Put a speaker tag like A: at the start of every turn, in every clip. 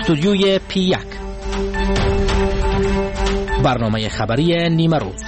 A: استودیوی P1 برنامه خبری نیمه روز.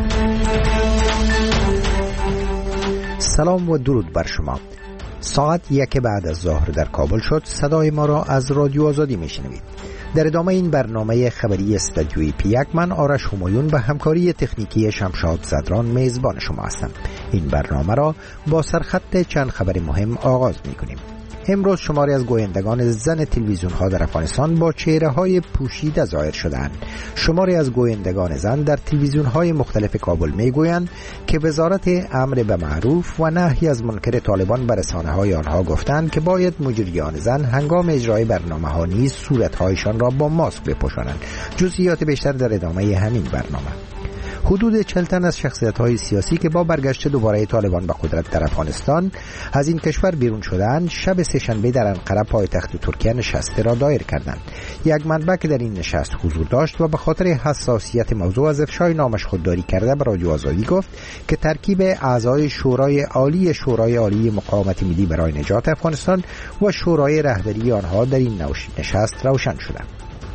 B: سلام و درود بر شما. ساعت 1 بعد از ظهر در کابل شد. صدای ما را از رادیو آزادی میشنوید. در ادامه این برنامه خبری استودیوی P1 من آرش همایون به همکاری تکنیکی شمشاد زدران میزبان شما هستم. این برنامه را با سرخط چند خبر مهم آغاز میکنیم. امروز شماری از گویندگان زن تلویزیون ها در افغانستان با چهره های پوشیده ظاهر شدند. شماری از گویندگان زن در تلویزیون های مختلف کابل میگویند که وزارت امر به معروف و نهی از منکر طالبان به رسانه های آنها گفتند که باید مجریان زن هنگام اجرای برنامه ها نیز صورتهایشان را با ماسک بپوشانند. جزئیات بیشتر در ادامه همین برنامه. حدود 40 تن از شخصیت‌های سیاسی که با برگشت دوباره طالبان به قدرت در افغانستان از این کشور بیرون شدند، شب سه‌شنبه در انقره پایتخت ترکیه نشست را دایر کردند. یک منبع که در این نشست حضور داشت و به خاطر حساسیت موضوع از افشای نامش خودداری کرده به رادیو آزادی گفت که ترکیب اعضای شورای عالی مقاومت ملی برای نجات افغانستان و شورای رهبری آنها در این نشست روشن شدند.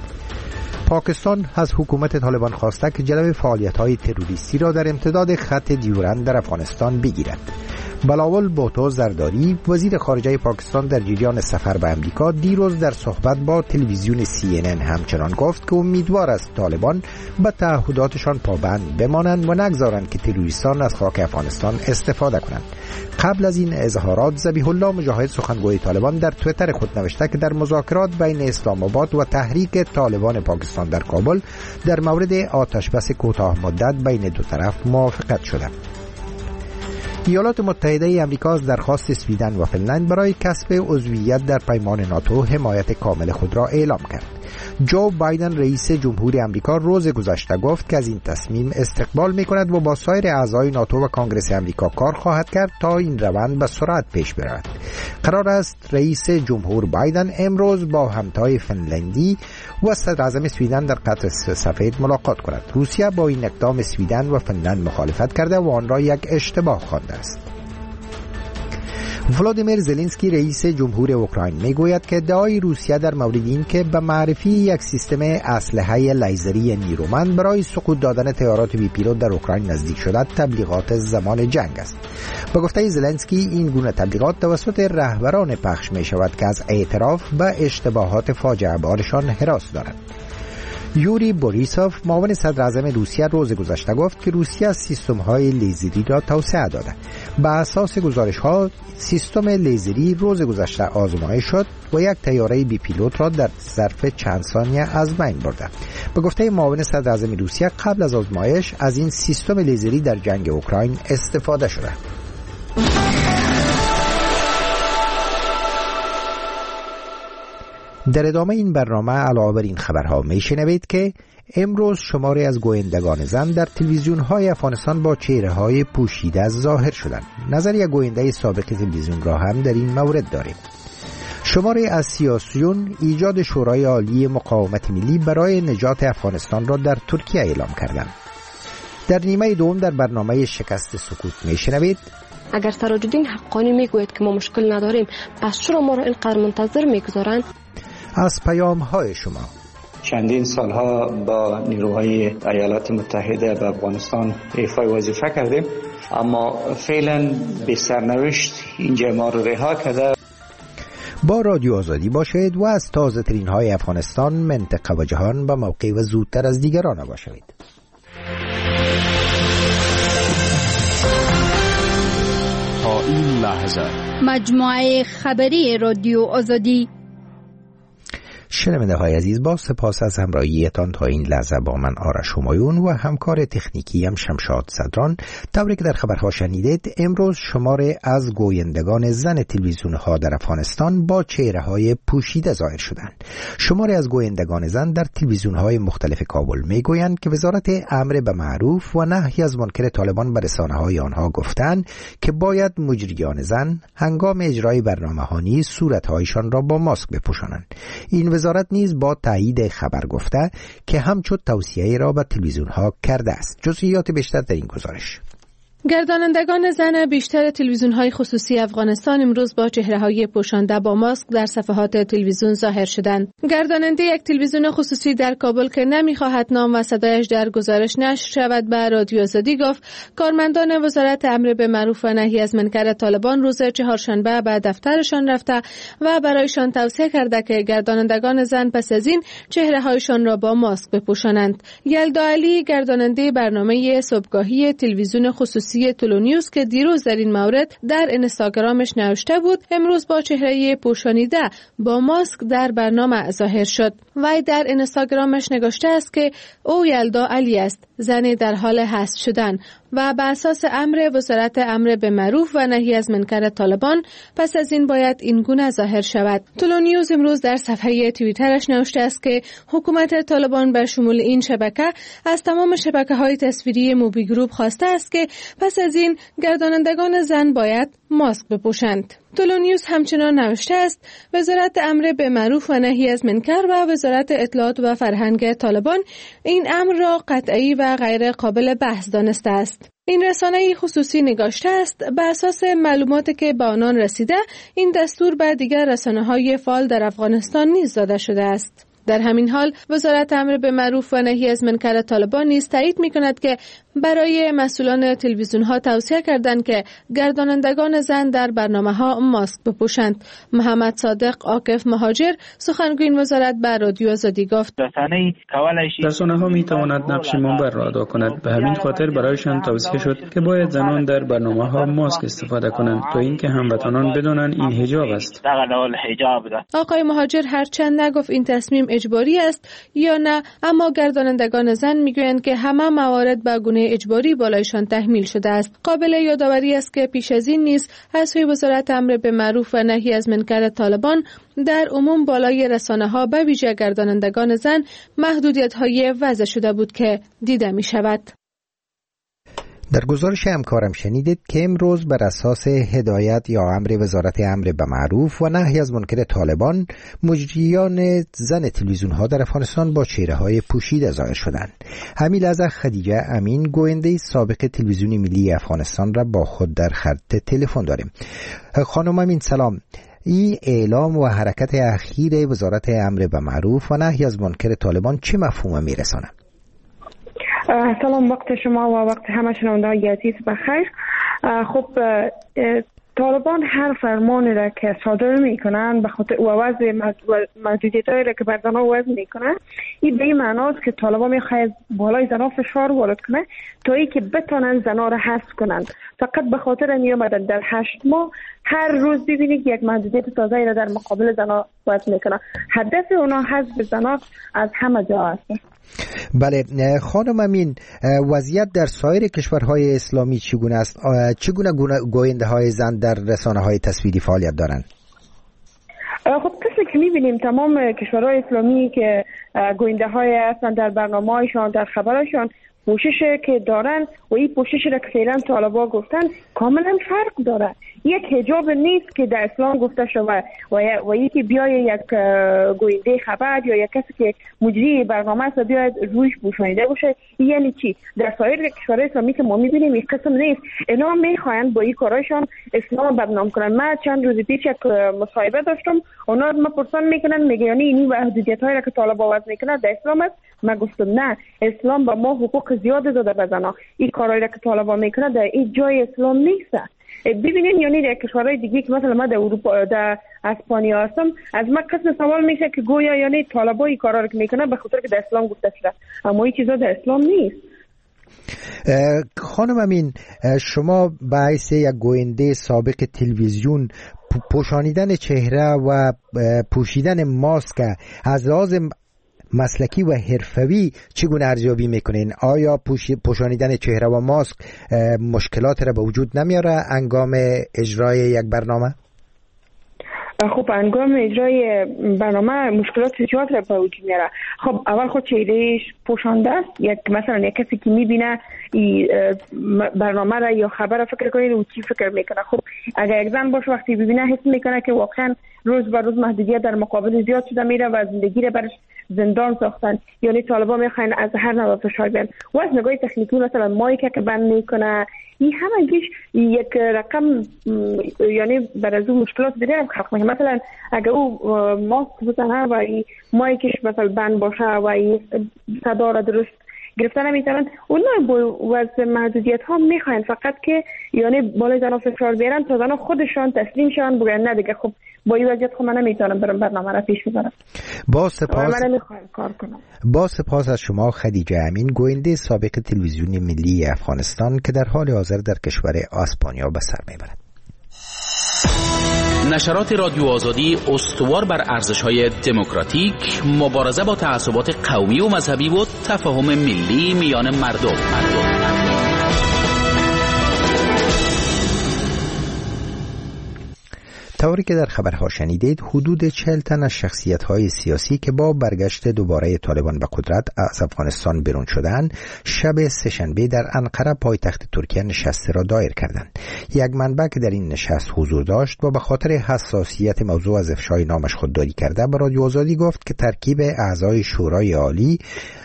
B: پاکستان از حکومت طالبان خواسته که جلوی فعالیت‌های تروریستی را در امتداد خط دیورند در افغانستان بگیرد. بلاول بوتو زرداری وزیر خارجه پاکستان در جریان سفر به امریکا دیروز در صحبت با تلویزیون CNN همچنان گفت که امیدوار است طالبان به تعهداتشان پابند بمانند و نگذارند که تروریستان از خاک افغانستان استفاده کنند. قبل از این اظهارات ذبیح الله مجاهد سخنگوی طالبان در توییتر خود نوشته که در مذاکرات بین اسلام آباد و تحریک طالبان پاکستان در کابل در مورد آتشبس کوتاه مدت بین دو طرف موافقت شده. ایالات متحده آمریکا از درخواست سویدن و فنلند برای کسب عضویت در پیمان ناتو حمایت کامل خود را اعلام کرد. جو بایدن رئیس جمهور آمریکا روز گذشته گفت که از این تصمیم استقبال می‌کند و با سایر اعضای ناتو و کانگرس آمریکا کار خواهد کرد تا این روند به سرعت پیش برود. قرار است رئیس جمهور بایدن امروز با همتای فنلندی و صدر اعظم سویدن در قصر سفید ملاقات کند. روسیه با این اقدام سویدن و فنلند مخالفت کرده و آن را یک اشتباه خوانده است. ولادیمیر زلنسکی رئیس جمهور اوکراین میگوید که ادعای روسیه در مورد این که به معرفی یک سیستم اسلحه لیزری نیرومند برای سقوط دادن طیارات بی پیلوت در اوکراین نزدیک شده تبلیغات زمان جنگ است. به گفته زلنسکی این گونه تبلیغات توسط رهبران پخش می شود که از اعتراف به اشتباهات فاجعه بارشان هراس دارند. یوری بوریسوف معاون صدر اعظم روسیه روز گذشته گفت که روسیه سیستم‌های لیزری را توسعه داده. بر اساس گزارش‌ها سیستم لیزری روز گذشته آزمایش شد و یک طیاره بی پیلوت را در ظرف چند ثانیه از بین برده. به گفته معاون صدر اعظم روسیه قبل از آزمایش از این سیستم لیزری در جنگ اوکراین استفاده شده. در ادامه این برنامه علاوه بر این خبرها میشنوید که امروز شماری از گویندگان زن در تلویزیون‌های افغانستان با چهره‌های پوشیده ظاهر شدند. نظر یک گوینده سابق تلویزیون را هم در این مورد داریم. شماری از سیاسیون ایجاد شورای عالی مقاومت ملی برای نجات افغانستان را در ترکیه اعلام کردند. در نیمه دوم در برنامه شکست سکوت میشنوید
C: اگر سراج الدین حقانی میگوید که ما مشکل نداریم، پس چرا ما را اینقدر منتظر میگذارند؟
B: از پیام‌های شما.
D: چندین سالها با نیروهای ایالات متحده به افغانستان ایفای وظیفه کردیم، اما فعلا به سرنوشت اینجا ما رو رها کرده.
B: با رادیو آزادی باشید و از تازه ترین های افغانستان، منطقه و جهان به موقع و زودتر از دیگران باشید.
E: تا این لحظه
F: مجموعه خبری رادیو آزادی.
B: شنونده های عزیز، با سپاس از همراهیتان تا این لحظه با من آرش همایون و همکار تکنیکی هم شمشاد زدران. طوری که در خبرها شنیدید، امروز شماره از گویندگان زن تلویزیون ها در افغانستان با چهره های پوشیده ظاهر شدند. شماره از گویندگان زن در تلویزیون های مختلف کابل میگویند که وزارت امر به معروف و نهی از منکر طالبان به رسانه های آنها گفتند که باید مجریان زن هنگام اجرای برنامه ها نیز صورتهایشان را با ماسک بپوشانند. این وزارت نیز با تایید خبر گفته که همچون توصیه را به تلویزیون ها کرده است. جزئیات بیشتر در این گزارش.
G: گردانندگان زن بیشتر تلویزیون‌های خصوصی افغانستان امروز با چهره‌های پوشانده با ماسک در صفحات تلویزیون ظاهر شدند. گرداننده یک تلویزیون خصوصی در کابل که نمی‌خواهد نام و صدایش در گزارش نشر شود به رادیو آزادی گفت کارمندان وزارت امر به معروف و نهی از منکر طالبان روز چهارشنبه به دفترشان رفته و برایشان توصیه کرده که گردانندگان زن پس از این چهره‌هایشان را با ماسک بپوشانند. یلدا علی گرداننده برنامه صبحگاهی تلویزیون خصوصی تولونیوز که دیروز در این مورد در اینستاگرامش نوشته بود امروز با چهره پوشانیده با ماسک در برنامه ظاهر شد. وی در اینستاگرامش نگاشته است که او یلدا علی است، زنی در حال حذف شدن و به اساس امر وزارت امر به معروف و نهی از منکر طالبان پس از این باید این گونه ظاهر شود. تولونیوز امروز در صفحه توییترش نوشته است که حکومت طالبان به شمول این شبکه از تمام شبکه‌های تصویری موبی گروپ خواسته است که پس از این گردانندگان زن باید ماسک بپوشند. تولونیوز همچنان نوشته است وزارت امر به معروف و نهی از منکر و وزارت اطلاعات و فرهنگ طالبان این امر را قطعی و غیر قابل بحث دانسته است. این رسانه خصوصی نگاشته است به اساس معلوماتی که به آنان رسیده این دستور به دیگر رسانه‌های فعال در افغانستان نیز داده شده است. در همین حال وزارت امر به معروف و نهی از منکر طالبان نیز تایید می‌کند که برای مسئولان تلویزیون‌ها توصیه کردند که گردانندگان زن در برنامه‌ها ماسک بپوشند. محمد صادق عاکف مهاجر سخنگوی وزارت به رادیو آزادی گفت
H: رسانه‌ها می‌تواند نقش منبر را ادا کند، به همین خاطر برایشان توصیه شد که باید زنان در برنامه‌ها ماسک استفاده کنند تا اینکه هموطنان بدانند این حجاب است.
G: آقای مهاجر هرچند نگفت این تصمیم اجباری است یا نه، اما گردانندگان زن میگویند که همه موارد به گونه اجباری بالایشان تحمیل شده است. قابل یادآوری است که پیش از این نیز از سوی وزارت امر به معروف و نهی از منکر طالبان در عموم بالای رسانه‌ها به ویژه گردانندگان زن محدودیت‌های وضع شده بود که دیده می‌شود.
B: در گزارش همکارم شنیدید که امروز بر اساس هدایت یا امر وزارت امر به معروف و نهی از منکر طالبان مجریان زن تلویزیون‌ها در افغانستان با چهره‌های پوشیده ظاهر شدند. همین لحظه خدیجه امین گوینده سابق تلویزیون ملی افغانستان را با خود در خط تلفن داریم. خانم امین سلام. این اعلام و حرکت اخیر وزارت امر به معروف و نهی از منکر طالبان چه مفهوم میرساند؟
I: سلام، وقت شما و وقت همه شنونده‌های عزیز بخیر. خب طالبان هر فرمانی را که صادر میکنن به خاطر وضع محدودیت‌هایی را که بر زنها وضع میکنن، این به این معناست که طالبان میخواهد بالای زنها فشار وارد کنه تا ای که بتونن زنها را حذف کنند. فقط به خاطر این اومدن در 8 ماه هر روز ببینید یک محدودیت تازه‌ای را در مقابل زنها وضع میکنن. هدف اونا حذف زنها از همه جا است.
B: بله خانم امین، وضعیت در سایر کشورهای اسلامی چگونه است؟ چگونه گوینده های زن در رسانه های تصویری فعالیت دارند؟
I: خب کسی که میبینیم تمام کشورهای اسلامی که گوینده های هستن در برنامه هایشان در خبرشان پوشش که دارن و این پوششی را که فعلا طالبا گفتن کاملا فرق داره. یک حجاب نیست که در اسلام گفته شده و یکی بیای یک گوینده خبر یا یک کسی که مجری برنامه است بیاید رویش پوشانیده باشه. یعنی چی؟ در سایر کشورهای اسلامی که ما میبینیم این قسم نیست. اینا میخواین با این کارایشان اسلام بدنام کنن. من چند روز پیش یک مصاحبه داشتم، اونا ما پرسان میکنن میگه یعنی این محدودیت‌هایی را که طالبا وضع میکنن در اسلام است؟ من گفتم نه، اسلام با ما حقوق زیاد داده به زنها. این کارایی را که طالبا میکنه در این جای اسلام نیست. ببینین یعنی در کشورهای دیگه که مثلا ما در اروپا در اسپانیا هستم، از من قسم سوال میشه که گویا یعنی طالبا این کارا رو که میکنه به خاطر که در اسلام گفته شده، اما این چیزا در اسلام نیست.
B: خانم امین، شما به حیث یک گوینده سابق تلویزیون پوشانیدن چهره و پوشیدن ماسک از لحاظ مسلکی و حرفوی چگونه ارزیابی میکنین؟ آیا پوشانیدن چهره و ماسک مشکلات را به وجود نمیاره هنگام اجرای یک برنامه؟
I: خب هنگام اجرای برنامه مشکلات زیاد را به وجود میاره. خب اول خود چهرهش پوشانده است. مثلا یک کسی که میبینه برنامه را یا خبر را فکر کنه و چی فکر میکنه. خب اگر یک زن باشه وقتی ببینه حس میکنه که واقعا روز به روز محدودیت در مقابل زیاد شده میره و زندگی را برش زندان ساختن، یعنی طالبان میخواین از هر نوع فشار بیان و از نگاه تکنیکی مثلا مایک که بند میکنه این همگیش یک رقم یعنی بر از اون مشکلات دیگه هم خلق میکنه. مثلا اگر او ماسک بزنه و مایکش مثلا بند باشه و این صدا را درست گرفتن نمیتونن، اونها با وضع محدودیت ها میخواین فقط که یعنی بالای زنها فشار بیارن تا زنها خودشان تسلیم شون بگن نه دیگه خب با این وضعیت خب من نمیتونم برم برنامه را پیش ببرم.
B: با سپاس از شما خدیجه امین، گوینده سابق تلویزیون ملی افغانستان که در حال حاضر در کشور اسپانیا به سر میبرد.
A: نشرات رادیو آزادی استوار بر ارزش‌های دموکراتیک، مبارزه با تعصبات قومی و مذهبی و تفاهم ملی میان مردم.
B: طوری که در خبرها شنیدید، حدود 40 تن از شخصیت‌های سیاسی که با برگشت دوباره طالبان به قدرت از افغانستان بیرون شدند، شب سه‌شنبه در انقره پایتخت ترکیه نشستی را دایر کردند. یک منبع که در این نشست حضور داشت و به خاطر حساسیت موضوع از افشای نامش خودداری کرده، به رادیو آزادی گفت که ترکیب اعضای شورای عالی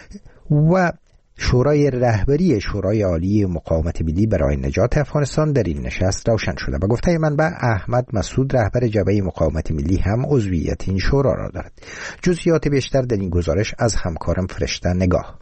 B: و شورای رهبری شورای عالی مقاومت ملی برای نجات افغانستان در این نشست روشن شده. به گفته منبع احمد مسعود رهبر جبهه مقاومت ملی هم عضویت این شورا را دارد. جزئیات بیشتر در این گزارش از همکارم فرشته نگاه.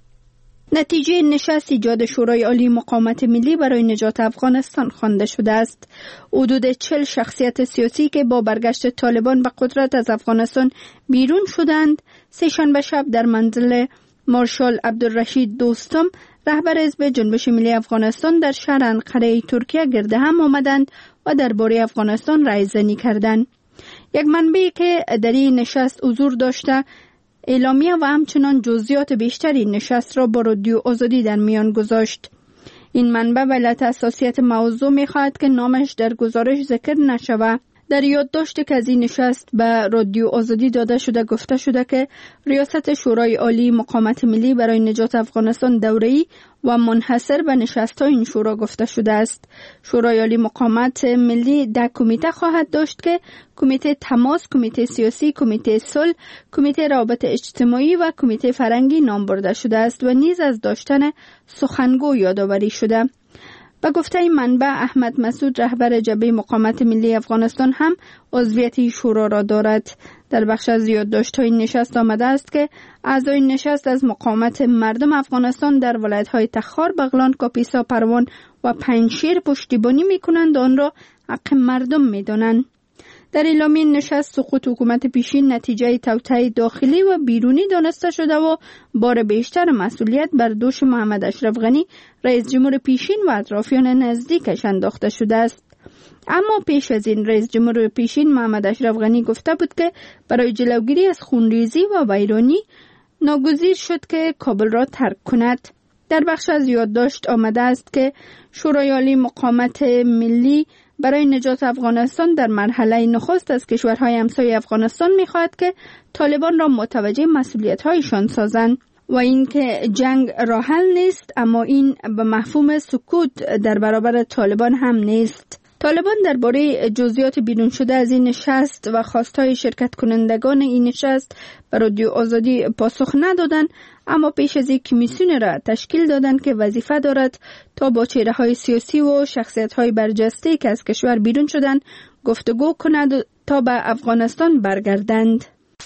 F: نتیجه نشست ایجاد شورای عالی مقاومت ملی برای نجات افغانستان خوانده شده است. حدود 40 شخصیت سیاسی که با برگشت طالبان به قدرت از افغانستان بیرون شدند، سه‌شنبه شب در منزل مارشال عبدالرشید دوستم رهبر حزب جنبش ملی افغانستان در شهر انقره ترکیه گرد هم آمدند و درباره افغانستان رایزنی کردند. یک منبعی که در این نشست حضور داشته اعلامیه و همچنان جزئیات بیشتری نشست را با رادیو آزادی در میان گذاشت. این منبع به علت حساسیت موضوع می‌خواهد که نامش در گزارش ذکر نشود. در یادداشتی که از این نشست به رادیو آزادی داده شده گفته شده که ریاست شورای عالی مقاومت ملی برای نجات افغانستان دوره‌ای و منحصر به نشست‌های این شورا گفته شده است. شورای عالی مقاومت ملی 10 کمیته خواهد داشت که کمیته تماس، کمیته سیاسی، کمیته صلح، کمیته روابط اجتماعی و کمیته فرهنگی نام برده شده است و نیز از داشتن سخنگو یادآوری شده. به گفته این منبع احمد مسعود رهبر جبهه مقاومت ملی افغانستان هم عضویت شورا را دارد. در بخش از یادداشت‌های نشست آمده است که اعضای نشست از مقاومت مردم افغانستان در ولایت‌های تخار، بغلان، کاپیسا، پروان و پنجشیر پشتیبانی می‌کنند و آن را حق مردم می‌دانند. در اعلامیه نشست سقوط حکومت پیشین نتیجه توطئه داخلی و بیرونی دانسته شده و بار بیشتر مسئولیت بر دوش محمد اشرف غنی رئیس جمهور پیشین و اطرافیان نزدیکش انداخته شده است. اما پیش از این رئیس جمهور پیشین محمد اشرف غنی گفته بود که برای جلوگیری از خونریزی و ویرانی ناگزیر شد که کابل را ترک کند. در بخش از یادداشت آمده است که شورای عالی مقاومت ملی برای نجات افغانستان در مرحله نخست از کشورهای همسایه افغانستان می‌خواهد که طالبان را متوجه مسئولیت‌هایشان سازند و اینکه جنگ راه حل نیست، اما این به مفهوم سکوت در برابر طالبان هم نیست. طالبان درباره جزئیات بیرون شده از این نشست و خواستهای شرکت کنندگان این نشست به رادیو آزادی پاسخ ندادند، اما پیش از یک کمیسیون را تشکیل دادند که وظیفه دارد تا با چهره‌های سیاسی و شخصیت‌های برجسته که از کشور بیرون شدند گفتگو کند تا به افغانستان برگردند.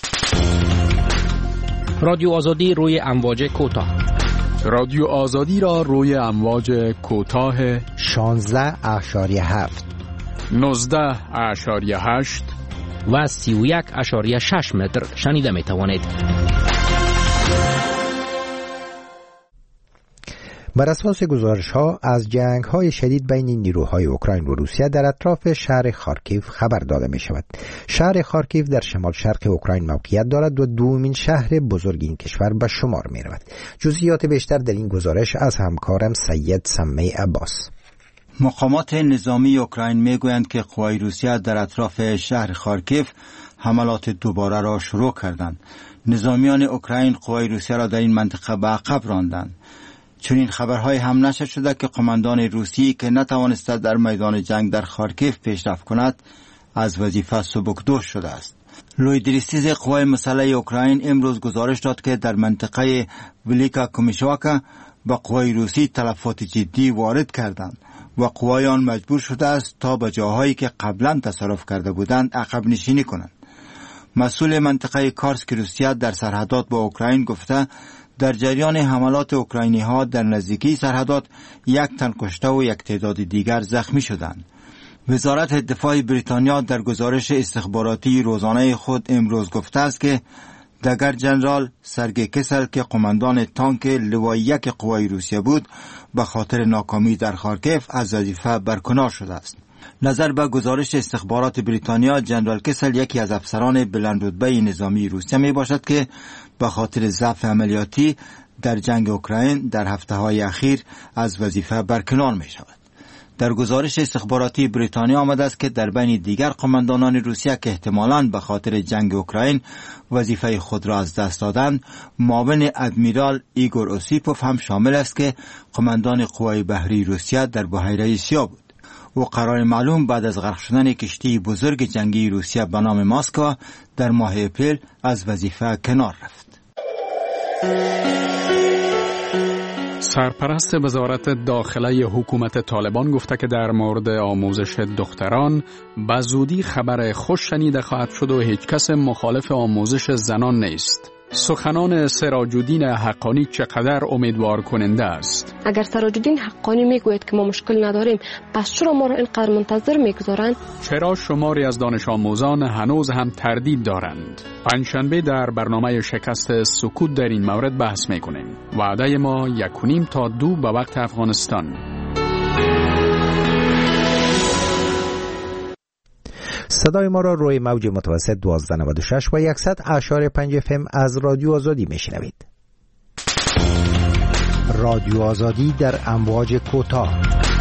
A: رادیو آزادی روی امواج کوتاه.
E: رادیو آزادی را روی امواج کوتاه
B: 16.7
E: 19.8
A: و 31.6 متر شنیده می توانید.
B: بر اساس گزارش‌ها از جنگ‌های شدید بین نیروهای اوکراین و روسیه در اطراف شهر خارکیف خبر داده می‌شود. شهر خارکیف در شمال شرق اوکراین موقعیت دارد و دومین شهر بزرگ این کشور به شمار می‌رود. جزئیات بیشتر در این گزارش از همکارم سید سمی عباس.
J: مقامات نظامی اوکراین میگویند که قوای روسیه در اطراف شهر خارکیف حملات دوباره را شروع کردند. نظامیان اوکراین قوای روسیه را در این منطقه به عقب راندند. چون این خبرهای هم نشر شده که قماندان روسی که نتوانسته در میدان جنگ در خارکیف پیشرفت کند از وظیفه سبکدوش شده است. لویدریستیز قوای مسلح اوکراین امروز گزارش داد که در منطقه ولیکا کومیشواکا با قوای روسی تلفات جدی وارد کردند و قوای آن مجبور شده است تا به جاهایی که قبلا تصرف کرده بودند عقب نشینی کنند. مسئول منطقه کارسک روسیه در سرحدات با اوکراین گفته در جریان حملات اوکراینی ها در نزدیکی سرحدات 1 تن کشته و 1 تعداد دیگر زخمی شدند. وزارت دفاع بریتانیا در گزارش استخباراتی روزانه خود امروز گفته است که دگر جنرال سرگی کسل که قماندان تانک لوای 1 قوای روسیه بود به خاطر ناکامی در خارکیف از وظیفه برکنار شده است. نظر به گزارش استخبارات بریتانیا، جنرال کسل یکی از افسران بلندرتبه نظامی روسیه می باشد که به خاطر ضعف عملیاتی در جنگ اوکراین در هفته‌های اخیر از وظیفه برکنار می شود. در گزارش استخباراتی بریتانیا آمده است که در بین دیگر قماندانان روسیه که احتمالاً به خاطر جنگ اوکراین وظیفه خود را از دست دادند، معاون ادمیرال ایگور اوسیپوف هم شامل است که قماندان قوای بحری روسیه در بحیره سیاه بود. او قرار معلوم بعد از غرق شدن کشتی بزرگ جنگی روسیه به نام ماسکو در ماه اپریل از وظیفه کنار رفت.
E: سرپرست وزارت داخله حکومت طالبان گفته که در مورد آموزش دختران به زودی خبر خوش شنیده خواهد شد و هیچ کس مخالف آموزش زنان نیست. سخنان سراج‌الدین حقانی چقدر امیدوار کننده است.
C: اگر سراج‌الدین حقانی میگوید که ما مشکل نداریم، پس چرا ما را اینقدر منتظر میگذارند؟
E: چرا شماری از دانش آموزان هنوز هم تردید دارند؟ پنجشنبه در برنامه شکست سکوت در این مورد بحث میکنیم. وعده ما 1.5 تا 2 به وقت افغانستان.
B: صدای ما را روی موج متوسط 1296 و 100.5 FM از رادیو آزادی میشنوید. رادیو آزادی در امواج کوتاه.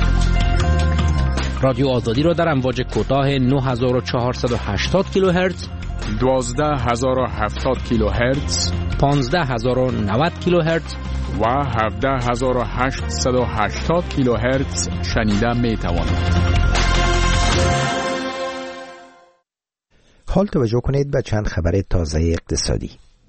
A: رادیو آزادی را در امواج کوتاه 9480 کیلوهرتز،
E: 12070 کیلوهرتز،
A: 15090 کیلوهرتز
E: و 17880 کیلوهرتز شنیده می توانید.
B: حال توجه کنید به چند خبر تازه اقتصادی.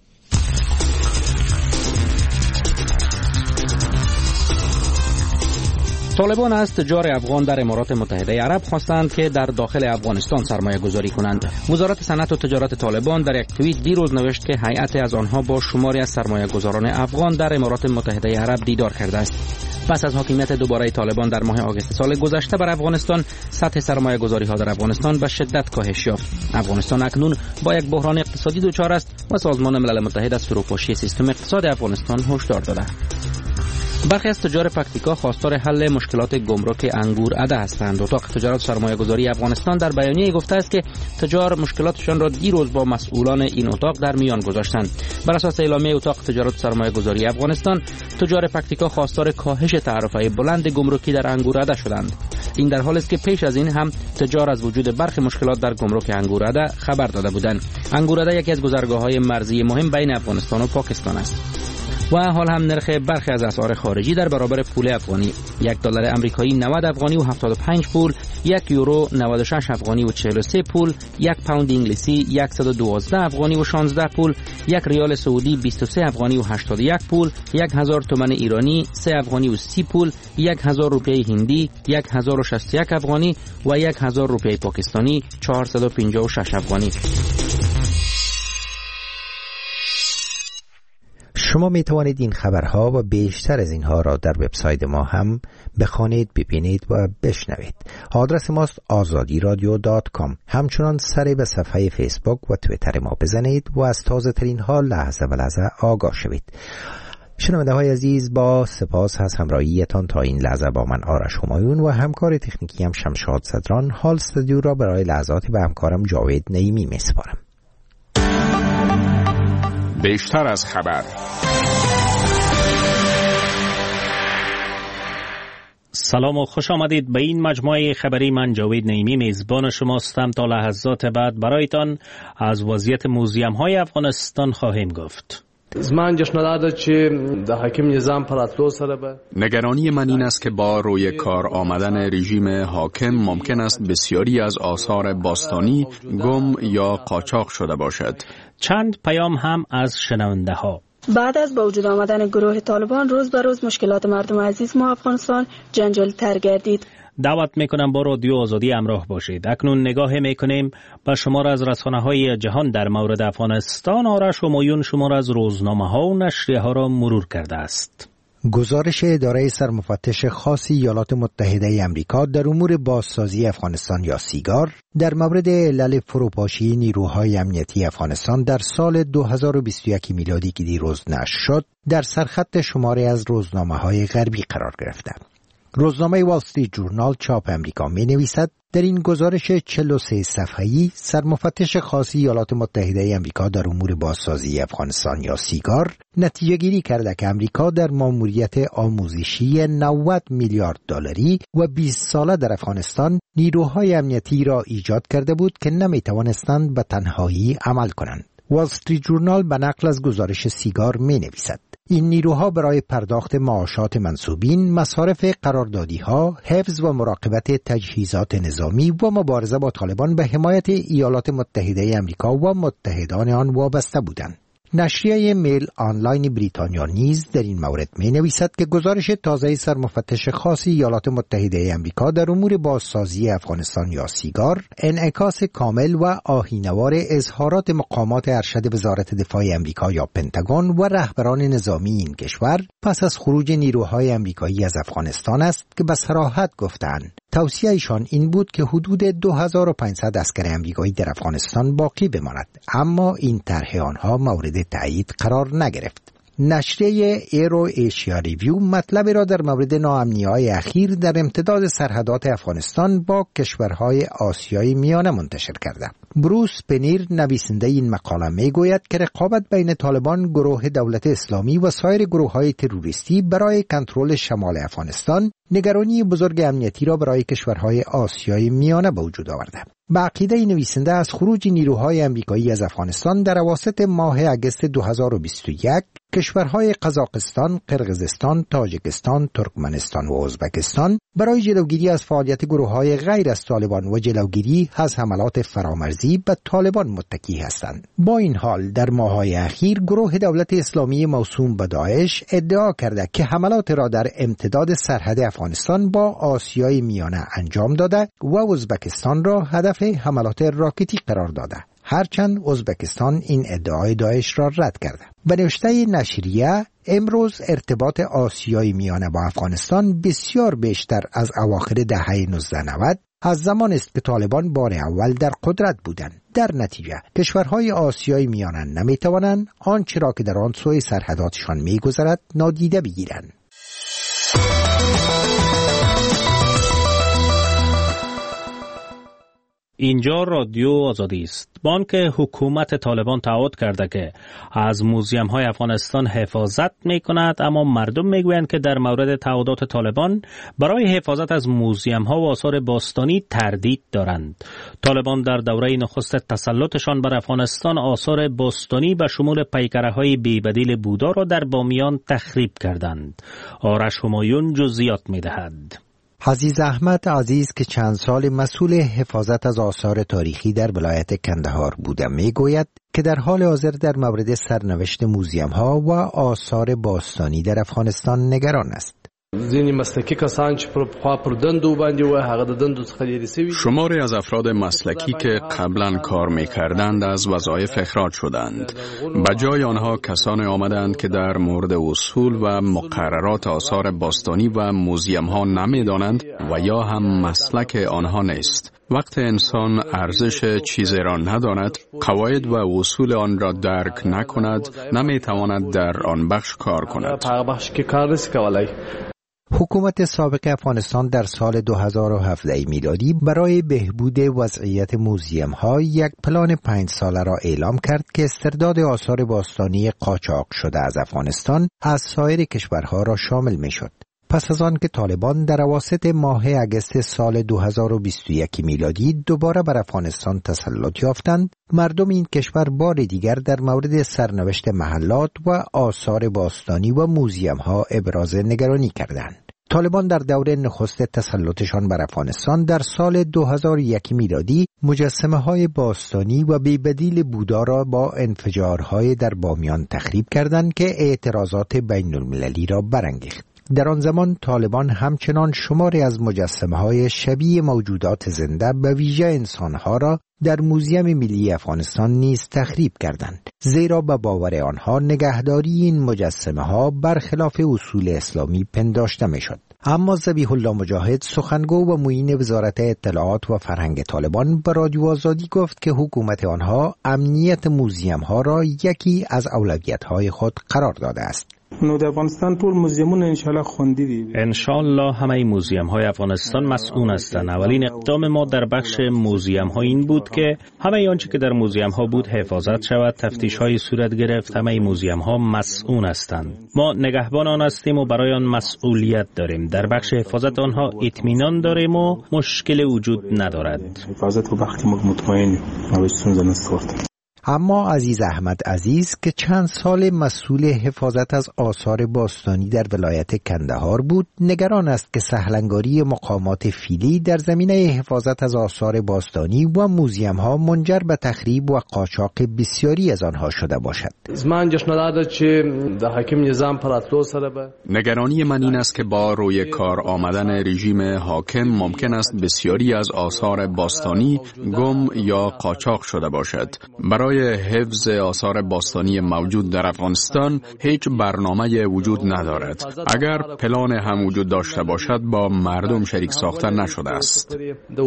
A: طالبان از تجار افغان در امارات متحده عرب خواستند که در داخل افغانستان سرمایه گذاری کنند. وزارت صنعت و تجارت طالبان در یک توییت دیروز نوشت که هیئت از آنها با شماری از سرمایه گذاران افغان در امارات متحده عرب دیدار کرده است. پس از حاکمیت دوباره طالبان در ماه آگوست سال گذشته بر افغانستان، سطح سرمایه گذاری ها در افغانستان به شدت کاهش یافت. افغانستان اکنون با یک بحران اقتصادی دچار است و سازمان ملل متحد از فروپاشی سیستم اقتصاد افغانستان هشدار داده. برخی از تجار پکتیکا خواستار حل مشکلات گمرک انگور عده هستند. اتاق تجارت سرمایه گذاری افغانستان در بیانیه گفته است که تجار مشکلاتشان را دیروز با مسئولان این اتاق در میان گذاشتند. بر اساس اعلامیه اتاق تجارت سرمایه گذاری افغانستان، تجار پکتیکا خواستار کاهش تعرفه بلند گمرکی در انگور عده شدند. این در حالی است که پیش از این هم تجار از وجود برخی مشکلات در گمرک انگور عده خبر داده بودند. انگور عده یکی از گذرگاه‌های مرزی مهم بین افغانستان و پاکستان است. و حال هم نرخ برخی از اسعار خارجی در برابر پول افغانی: $1 آمریکایی 90 افغانی و 75 پول، $1 یورو 96 افغانی و 43 پول، $1 پوند انگلیسی 112 افغانی و 16 پول، $1 ریال سعودی 23 افغانی و 81 پول، 1000 تومان ایرانی 3 افغانی و 30 پول، 1000 روپیه هندی 1061 افغانی و 1000 روپیه پاکستانی 456 افغانی.
B: شما می توانید این خبرها و بیشتر از اینها را در وبسایت ما هم بخوانید، ببینید و بشنوید. آدرس ماست azadiradio.com. همچنان سری به صفحه فیسبوک و توییتر ما بزنید و از تازه ترین ها لحظه به لحظه آگاه شوید. شنونده های عزیز، با سپاس از همراهیتان تا این لحظه با من آرش همایون و همکار تکنیکی هم شمشاد صدران. حال استودیو را برای لحظاتی به همکارم جاوید نعیمی می سپارم.
E: بیشتر از خبر.
K: سلام و خوش آمدید به این مجموعه خبری. من جاوید نعیمی میزبان شماستم. تا لحظات بعد برایتان از وضعیت موزیم های افغانستان خواهیم گفت.
E: نگرانی من این است که با روی کار آمدن رژیم حاکم ممکن است بسیاری از آثار باستانی گم یا قاچاق شده باشد.
K: چند پیام هم از شنونده ها.
L: بعد از با وجود آمدن گروه طالبان روز به روز مشکلات مردم عزیز ما افغانستان جنجال تر گردید.
K: دعوت میکنم با رادیو آزادی همراه باشید. اکنون نگاه میکنیم به شمار از رسانه‌های جهان در مورد افغانستان. آرش همایون شمار از روزنامه‌ها و نشریه‌ها را مرور کرده است.
B: گزارش اداره سرمفتش خاص ایالات متحده امریکا در امور بازسازی افغانستان یا سیگار در مورد علل فروپاشی نیروهای امنیتی افغانستان در سال 2021 میلادی که دیروز نشر شد در سرخط شماری از روزنامه‌های غربی قرار گرفته. روزنامه وال استریت جورنال چاپ امریکا می نویسد در این گزارش 43 صفحه‌ای سرمفتش خاص ایالات متحده امریکا در امور بازسازی افغانستان یا سیگار نتیجه گیری کرده که امریکا در ماموریت آموزشی 90 میلیارد دلاری و 20 ساله در افغانستان نیروهای امنیتی را ایجاد کرده بود که نمی توانستند به تنهایی عمل کنند. وال استریت جورنال به نقل از گزارش سیگار می نویسد این نیروها برای پرداخت معاشات منصوبین، مصارف قراردادی‌ها، حفظ و مراقبت تجهیزات نظامی و مبارزه با طالبان به حمایت ایالات متحده امریکا و متحدان آن وابسته بودند. نشریه میل آنلاین بریتانیا نیز در این مورد می نویسد که گزارش تازه سرمفتش خاص ایالات متحده امریکا در امور بازسازی افغانستان یا سیگار انعکاس کامل و آیین‌وار اظهارات مقامات ارشد وزارت دفاع امریکا یا پنتاگون و رهبران نظامی این کشور پس از خروج نیروهای امریکایی از افغانستان است که به صراحت گفتند توصیه ایشان این بود که حدود 2500 عسکر امریکایی در افغانستان باقی بماند، اما این طرح آنها مورد تایید قرار نگرفت. نشریه ایرو ایشیا ریویو مطلب را در مورد ناامنی‌های اخیر در امتداد سرحدات افغانستان با کشورهای آسیای میانه منتشر کرده. بروس پنیر نویسنده این مقاله میگوید که رقابت بین طالبان، گروه دولت اسلامی و سایر گروه‌های تروریستی برای کنترل شمال افغانستان نگرانی بزرگ امنیتی را برای کشورهای آسیای میانه به وجود آورده. به عقیده نویسنده از خروج نیروهای امریکایی از افغانستان در اواسط ماه اگست 2021 کشورهای قزاقستان، قرقیزستان، تاجیکستان، ترکمنستان و ازبکستان برای جلوگیری از فعالیت گروه‌های غیر از طالبان و جلوگیری از حملات فرامرزی به طالبان متکی هستند. با این حال در ماه‌های اخیر گروه دولت اسلامی موسوم به داعش ادعا کرده که حملات را در امتداد سرحد افغانستان با آسیای میانه انجام داده و ازبکستان را هدف حملات راکتی قرار داده، هرچند ازبکستان این ادعای داعش را رد کرده. به نوشته نشریه امروز ارتباط آسیای میانه با افغانستان بسیار بیشتر از اواخر دهه 1990 از زمان است که طالبان بار اول در قدرت بودند. در نتیجه کشورهای آسیای میانه نمیتوانند آنچه را که در آن سوی سرحداتشان میگذرد نادیده بگیرند.
K: اینجا رادیو آزادی است. بانک حکومت طالبان تعهد کرده که از موزیم های افغانستان حفاظت می کند، اما مردم می گویند که در مورد تعهدات طالبان برای حفاظت از موزیم ها و آثار باستانی تردید دارند. طالبان در دوره نخست تسلطشان بر افغانستان آثار باستانی به شمول پیکره های بی‌بدیل بودا را در بامیان تخریب کردند. آرش همایون جزئیات می دهد.
B: عزیز احمد عزیز که چند سال مسئول حفاظت از آثار تاریخی در ولایت کندهار بوده میگوید که در حال حاضر در مورد سرنوشت موزیم ها و آثار باستانی در افغانستان نگران است.
E: شماری از افراد مسلکی که قبلا کار می‌کردند از وظایف اخراج شدند. به جای آنها کسانی آمدند که در مورد اصول و مقررات آثار باستانی و موزیم‌ها نمی‌دانند و یا هم مسلک آنها نیست. وقتی انسان ارزش چیزی را نداند، قواعد و اصول آن را درک نکند، نمی‌تواند در آن بخش کار کند.
B: حکومت سابق افغانستان در سال 2017 میلادی برای بهبود وضعیت موزیم ها یک پلان 5 ساله را اعلام کرد که استرداد آثار باستانی قاچاق شده از افغانستان از سایر کشورها را شامل می شد. پس از آن که طالبان در اواسط ماه اگست سال 2021 میلادی دوباره بر افغانستان تسلط یافتند، مردم این کشور بار دیگر در مورد سرنوشت محلات و آثار باستانی و موزیم‌ها ابراز نگرانی کردند. طالبان در دور نخست تسلطشان بر افغانستان در سال 2001 میلادی مجسمه‌های باستانی و بی‌بدیل بودا را با انفجارهای در بامیان تخریب کردند که اعتراضات بین‌المللی را برانگیخت. در آن زمان طالبان همچنان شماری از مجسمه‌های شبیه موجودات زنده به ویژه انسانها را در موزیم ملی افغانستان نیز تخریب کردند، زیرا به باور آنها نگهداری این مجسمه‌ها برخلاف اصول اسلامی پنداشته می‌شد. اما ذبیح الله مجاهد، سخنگو و معین وزارت اطلاعات و فرهنگ طالبان، به رادیو آزادی گفت که حکومت آنها امنیت موزیم‌ها را یکی از اولویت‌های خود قرار داده است.
M: نو د افغانستان ټول موزیمونه ان شاء الله خوندي دي.
K: ان شاء الله همه موزیم های افغانستان مسئول هستند. اولین اقدام ما در بخش موزیم ها این بود که همه آنچه که در موزیم ها بود حفاظت شود، تفتیش های صورت گرفت. همه موزیم ها مسئول هستند. ما نگهبان آن هستیم و برای آن مسئولیت داریم. در بخش حفاظت آنها اطمینان داریم و مشکل وجود ندارد.
M: حفاظت و وقتی مطمئنیم نوستون نسورد.
B: اما عزیز احمد عزیز که چند سال مسئول حفاظت از آثار باستانی در ولایت کندهار بود، نگران است که سهلنگاری مقامات فیلی در زمینه حفاظت از آثار باستانی و موزیم ها منجر به تخریب و قاچاق بسیاری از آنها شده باشد.
E: نگرانی من این است که با روی کار آمدن رژیم حاکم ممکن است بسیاری از آثار باستانی گم یا قاچاق شده باشد. برای حفظ آثار باستانی موجود در افغانستان هیچ برنامه وجود ندارد. اگر پلان هم وجود داشته باشد با مردم شریک ساخته نشده است.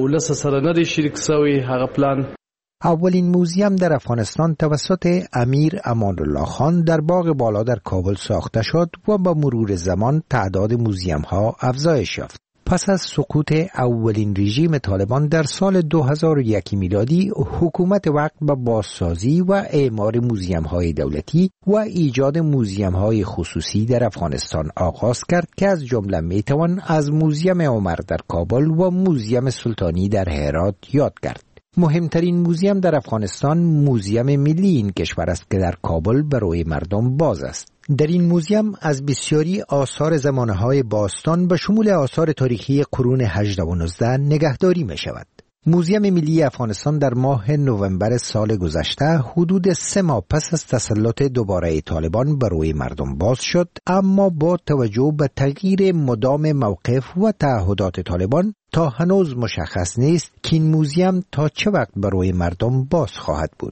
B: اولین موزیم در افغانستان توسط امیر امان الله خان در باغ بالا در کابل ساخته شد و با مرور زمان تعداد موزیم ها افزایش یافت. پس از سقوط اولین رژیم طالبان در سال 2001 میلادی، حکومت وقت به بازسازی و اعمار موزیم‌های دولتی و ایجاد موزیم‌های خصوصی در افغانستان آغاز کرد که از جمله میتوان از موزیم عمر در کابل و موزیم سلطانی در هرات یاد کرد. مهمترین موزیم در افغانستان موزیم ملی این کشور است که در کابل به روی مردم باز است. در این موزیم از بسیاری آثار زمانه‌های باستان به شمول آثار تاریخی قرون 18 و 19 نگهداری می شود. موزیم ملی افغانستان در ماه نوامبر سال گذشته حدود 3 ماه پس از تسلط دوباره طالبان بر روی مردم باز شد، اما با توجه به تغییر مدام موقف و تعهدات طالبان تا هنوز مشخص نیست که این موزیم تا چه وقت بر روی مردم باز خواهد بود.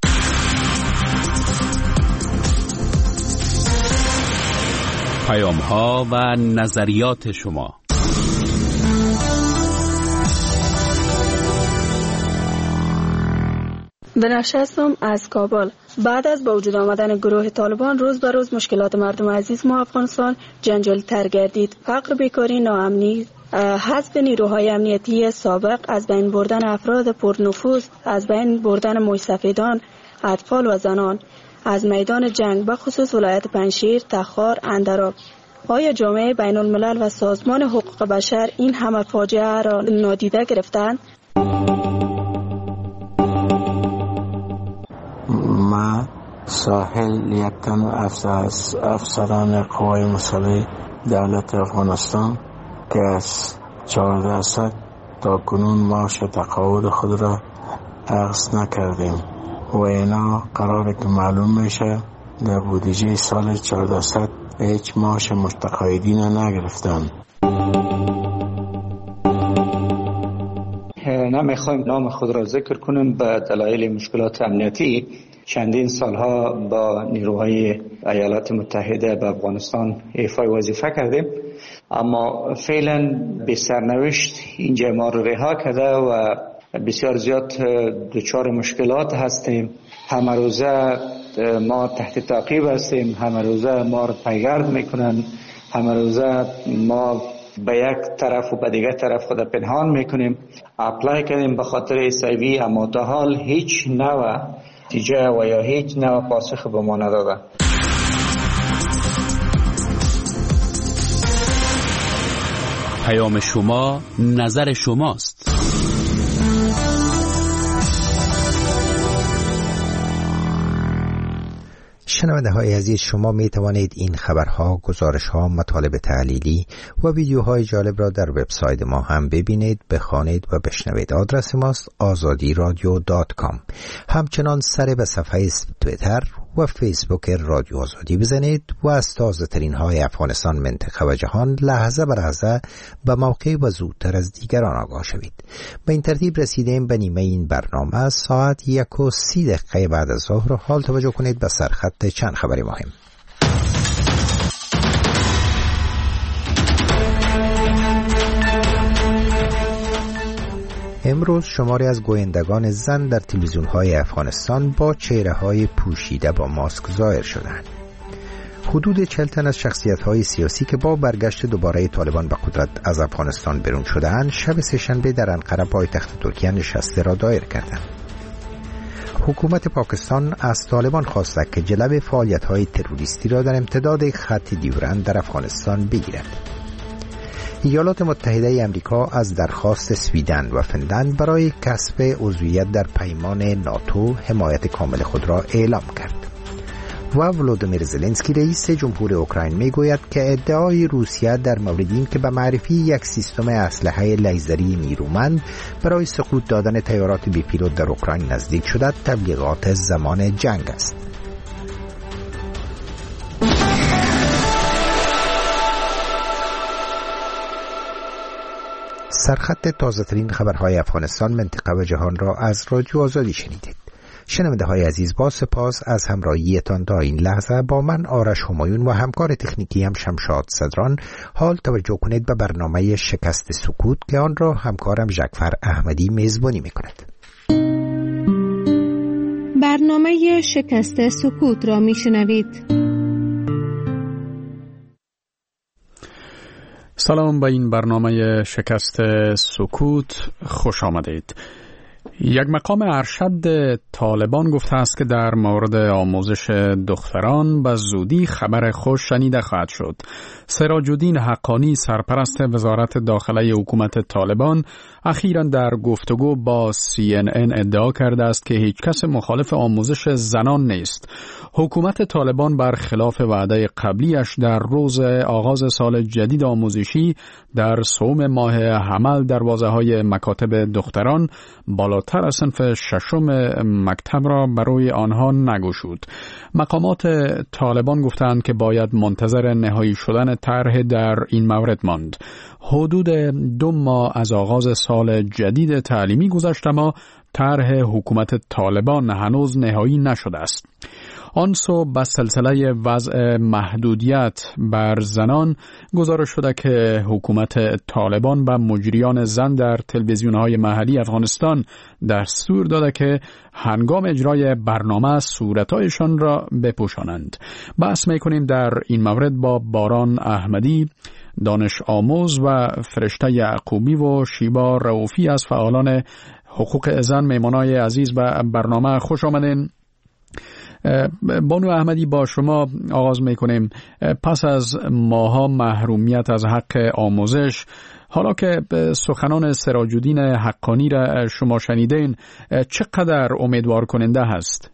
E: پیام‌ها و نظریات شما.
L: بنفشه هستم از کابل. بعد از با وجود آمدن گروه طالبان روز به روز مشکلات مردم عزیز ما افغانستان جنجالی تر گردید. فقر، بیکاری، ناامنی، حذف نیروهای امنیتی سابق، از بین بردن افراد پرنفوذ، از بین بردن موج‌سفیدان، اطفال و زنان از میدان جنگ، به خصوص ولایت پنجشیر، تخار، اندراب. آیا جامعه بین الملل و سازمان حقوق بشر این همه فاجعه را نادیده گرفتند؟
N: ما ساحل یک تن از افسران قوای مسلح دولت افغانستان که از 1400 تا کنون معاش تقاعد خود را اخذ نکردیم و اینا قراره که معلوم میشه در بودجه سال 1400 هیچ معاش متقاعدین نگرفتن.
D: نمیخوایم نام خود را ذکر کنیم به دلایل مشکلات امنیتی. چندین سالها با نیروهای ایالات متحده به افغانستان ایفای وظیفه کردیم، اما فعلا به سرنوشت اینجا ما رو رها کرده و بسیار زیاد دچار مشکلات هستیم. همه روزه ما تحت تعقیب هستیم، همه روزه ما رو پیگرد میکنن، همه روزه ما به یک طرف و به دیگر طرف خود پنهان میکنیم. اپلای کردیم به خاطر سیوی، اما تا حال هیچ نوع نتیجه و یا هیچ نوع پاسخ به ما نداده.
E: پیام شما نظر شماست.
B: شنونده های عزیز، شما می توانید این خبرها، گزارشها، مطالب تحلیلی و ویدیوهای جالب را در وبسایت ما هم ببینید، بخوانید و بشنوید. آدرس ماست azadiradio.com. همچنان سر به صفحه توییتر و فیسبوک رادیو آزادی بزنید و از تازه ترین های افغانستان، منطقه و جهان لحظه به لحظه به موقع و زودتر از دیگران آگاه شوید. به این ترتیب رسیدیم به نیمه این برنامه. ساعت 1:30 بعد از ظهر. حال توجه کنید به سرخط چند خبری مهم. امروز شماری از گویندگان زن در تلویزیون‌های افغانستان با چهره‌های پوشیده با ماسک ظاهر شدند. حدود 40 تن از شخصیت‌های سیاسی که با برگشت دوباره طالبان به قدرت از افغانستان بیرون شده‌اند، شب سه‌شنبه در انقره پایتخت ترکیه نشسته را دایر کردند. حکومت پاکستان از طالبان خواسته که جلوی فعالیت‌های تروریستی را در امتداد خط دیورند در افغانستان بگیرد. ایالات متحده امریکا از درخواست سویدن و فنلند برای کسب عضویت در پیمان ناتو حمایت کامل خود را اعلام کرد. و ولودیمیر زلنسکی رئیس جمهور اوکراین میگوید که ادعای روسیه در مورد این که به معرفی یک سیستم اسلحه لیزری نیرومند برای سقوط دادن طیارات بی پیلوت در اوکراین نزدیک شده تبلیغات زمان جنگ است. سرخط تازه ترین خبرهای افغانستان، منطقه و جهان را از رادیو آزادی شنیدید. شنونده های عزیز، با سپاس از همراهیتان تا این لحظه. با من آرش همایون و همکار تکنیکی هم شمشاد صدران. حال توجه کنید به برنامه شکست سکوت که آن را همکارم جعفر احمدی میزبانی میکند.
G: برنامه شکست سکوت را میشنوید.
E: سلام، به این برنامه شکست سکوت خوش آمدید. یک مقام ارشد طالبان گفته است که در مورد آموزش دختران به زودی خبر خوش شنیده خواهد شد. سراج الدین حقانی، سرپرست وزارت داخله حکومت طالبان، اخیراً در گفتگو با CNN ادعا کرده است که هیچ کس مخالف آموزش زنان نیست. حکومت طالبان برخلاف وعده قبلیش در روز آغاز سال جدید آموزشی در صوم ماه حمل دروازه‌های مکاتب دختران بالاتر از صنف ششم مکتب را برای آنها نگشود. مقامات طالبان گفتند که باید منتظر نهایی شدن طرح در این مورد ماند. حدود 2 ماه از آغاز سال جدید تعلیمی گذشت اما طرح حکومت طالبان هنوز نهایی نشده است. آن سو به سلسله وضع محدودیت بر زنان گزارش شده که حکومت طالبان به مجریان زن در تلویزیون‌های محلی افغانستان دستور داده که هنگام اجرای برنامه صورتایشان را بپوشانند. بحث می‌کنیم در این مورد با باران احمدی، دانش آموز و فرشته یعقوبی و شیبا رؤوفی از فعالان حقوق زن. میمانای عزیز به برنامه خوش آمدین. بانو احمدی، با شما آغاز میکنیم. پس از ماها محرومیت از حق آموزش، حالا که سخنان سراج الدین حقانی را شما شنیدین، چقدر امیدوار کننده هست؟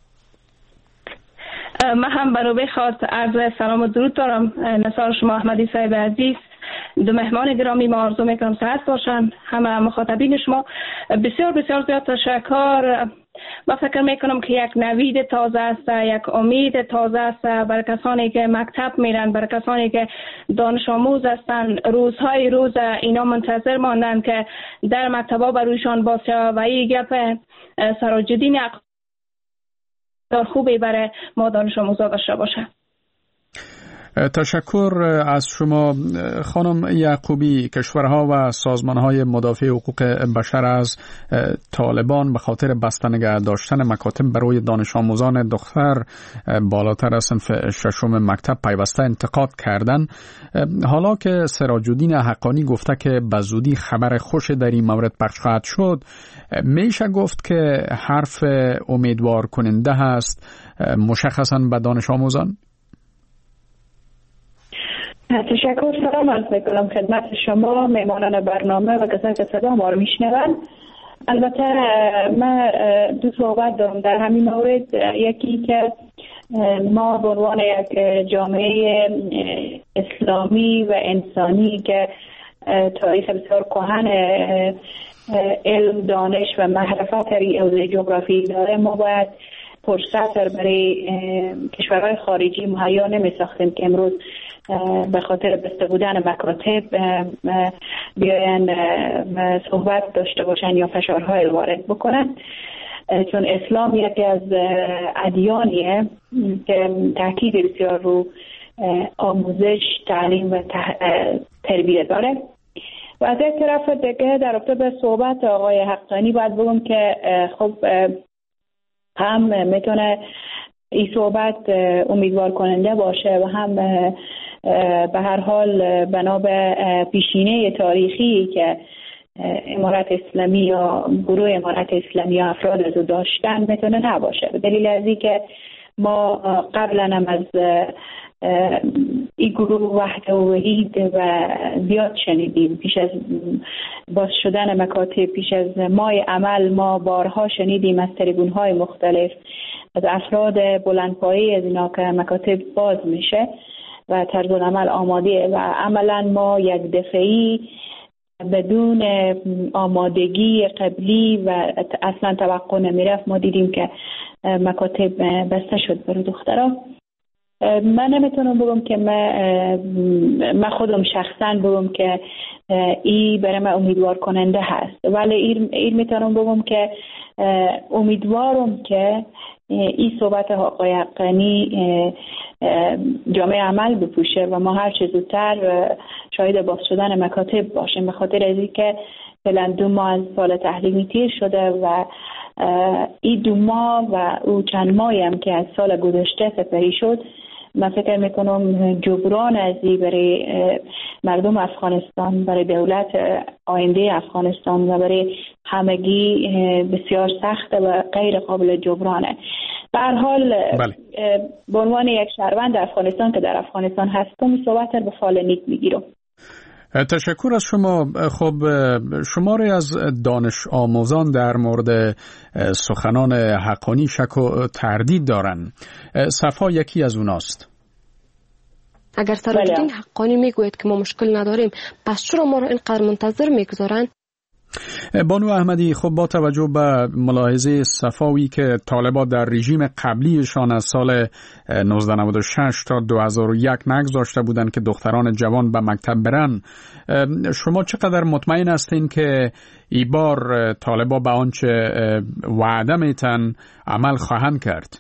O: من هم بنابه خواست عرض سلام و درود دارم نثار شما احمدی صاحب عزیز. 2 مهمان گرامی، ما آرزو میکنم صحت باشن. همه مخاطبین شما بسیار بسیار زیاد تشکر. من فکر میکنم که یک نوید تازه است، یک امید تازه است برای کسانی که مکتب میرن، برای کسانی که دانش آموز هستن. روزهای روز اینا منتظر ماندن که در مکتبا برویشان باشه و این گپ سراج الدین خوبی برای ما دانش آموزا داشته باشه.
E: تشکر از شما. خانم یعقوبی، کشورها و سازمانهای مدافع حقوق بشر از طالبان به خاطر بسته نگه داشتن مکاتب برای دانش آموزان دختر بالاتر از صنف ششم مکتب پیوسته انتقاد کردند. حالا که سراج الدین حقانی گفته که به زودی خبر خوش در این مورد پخش خواهد شد، میشه گفت که حرف امیدوار کننده هست، مشخصاً به دانش آموزان؟
I: تشکر. سلام عرض میکنم خدمت شما میمانان برنامه و کسانی که صدا ما رو میشنوند. البته من دو صحبت دارم در همین مورد. یکی که ما به عنوان یک جامعه اسلامی و انسانی که تاریخ بسیار کهن علم، دانش و معرفت در این حوزه جغرافی داره، ما باید فرصت برای کشورهای خارجی مهیا نمی ساختیم که امروز به خاطر بسته بودن مکاتب بیاین صحبت داشته باشن یا فشارهای وارد بکنن، چون اسلام یکی از ادیانیه که تاکید بسیار رو آموزش، تعلیم و تربیت داره. و از یک طرف دیگه در رابطه به صحبت آقای حقانی باید بگم که خب هم میتونه این صحبت امیدوار کننده باشه و هم به هر حال بنا به پیشینه تاریخی که امارت اسلامی یا گروه امارت اسلامی یا افراد از او داشتن میتونه نباشه، به دلیل از اینکه ما قبلا هم از این گروه وحده و وحید و زیاد شنیدیم. پیش از باز شدن مکاتب، پیش از ماه عمل، ما بارها شنیدیم از تریبون‌های مختلف از افراد بلندپایه از اینا که مکاتب باز میشه و طرز العمل آماده و عملا ما یک دفعی بدون آمادگی قبلی و اصلا توقع نمیرفت ما دیدیم که مکاتب بسته شد برای دخترها. من نمیتونم بگم که من خودم شخصا بگم که این برای من امیدوار کننده هست، ولی این میتونم بگم که امیدوارم که این صحبت آقای حقانی جامعه عمل بپوشه و ما هر چه زودتر شاهد باز شدن مکاتب باشیم، به خاطر از اینکه فعلا 2 ماه از سال تحلیمی تیر شده و این 2 ماه و او چند ماهی هم که از سال گذشته سپری شد، من فکر میکنم جبران ازی برای مردم افغانستان، برای دولت آینده افغانستان و برای همگی بسیار سخت و غیر قابل جبرانه. به هر حال به عنوان یک شهروند افغانستان که در افغانستان هستم صحبت به فال نیک میگیرم.
E: تشکر از شما. خب شماری از دانش آموزان در مورد سخنان حقانی شک و تردید دارن. صفا یکی از اوناست.
C: اگر سراج‌الدین حقانی میگوید که ما مشکل نداریم، پس چرا ما رو اینقدر منتظر میگذارن؟
E: بانو احمدی، خب با توجه به ملاحظه صفاوی که طالبان در رژیم قبلیشان از سال 1996 تا 2001 نگذاشته بودند که دختران جوان به مکتب برن، شما چقدر مطمئن هستین که این بار طالبان به آنچه وعده میتن عمل خواهند کرد؟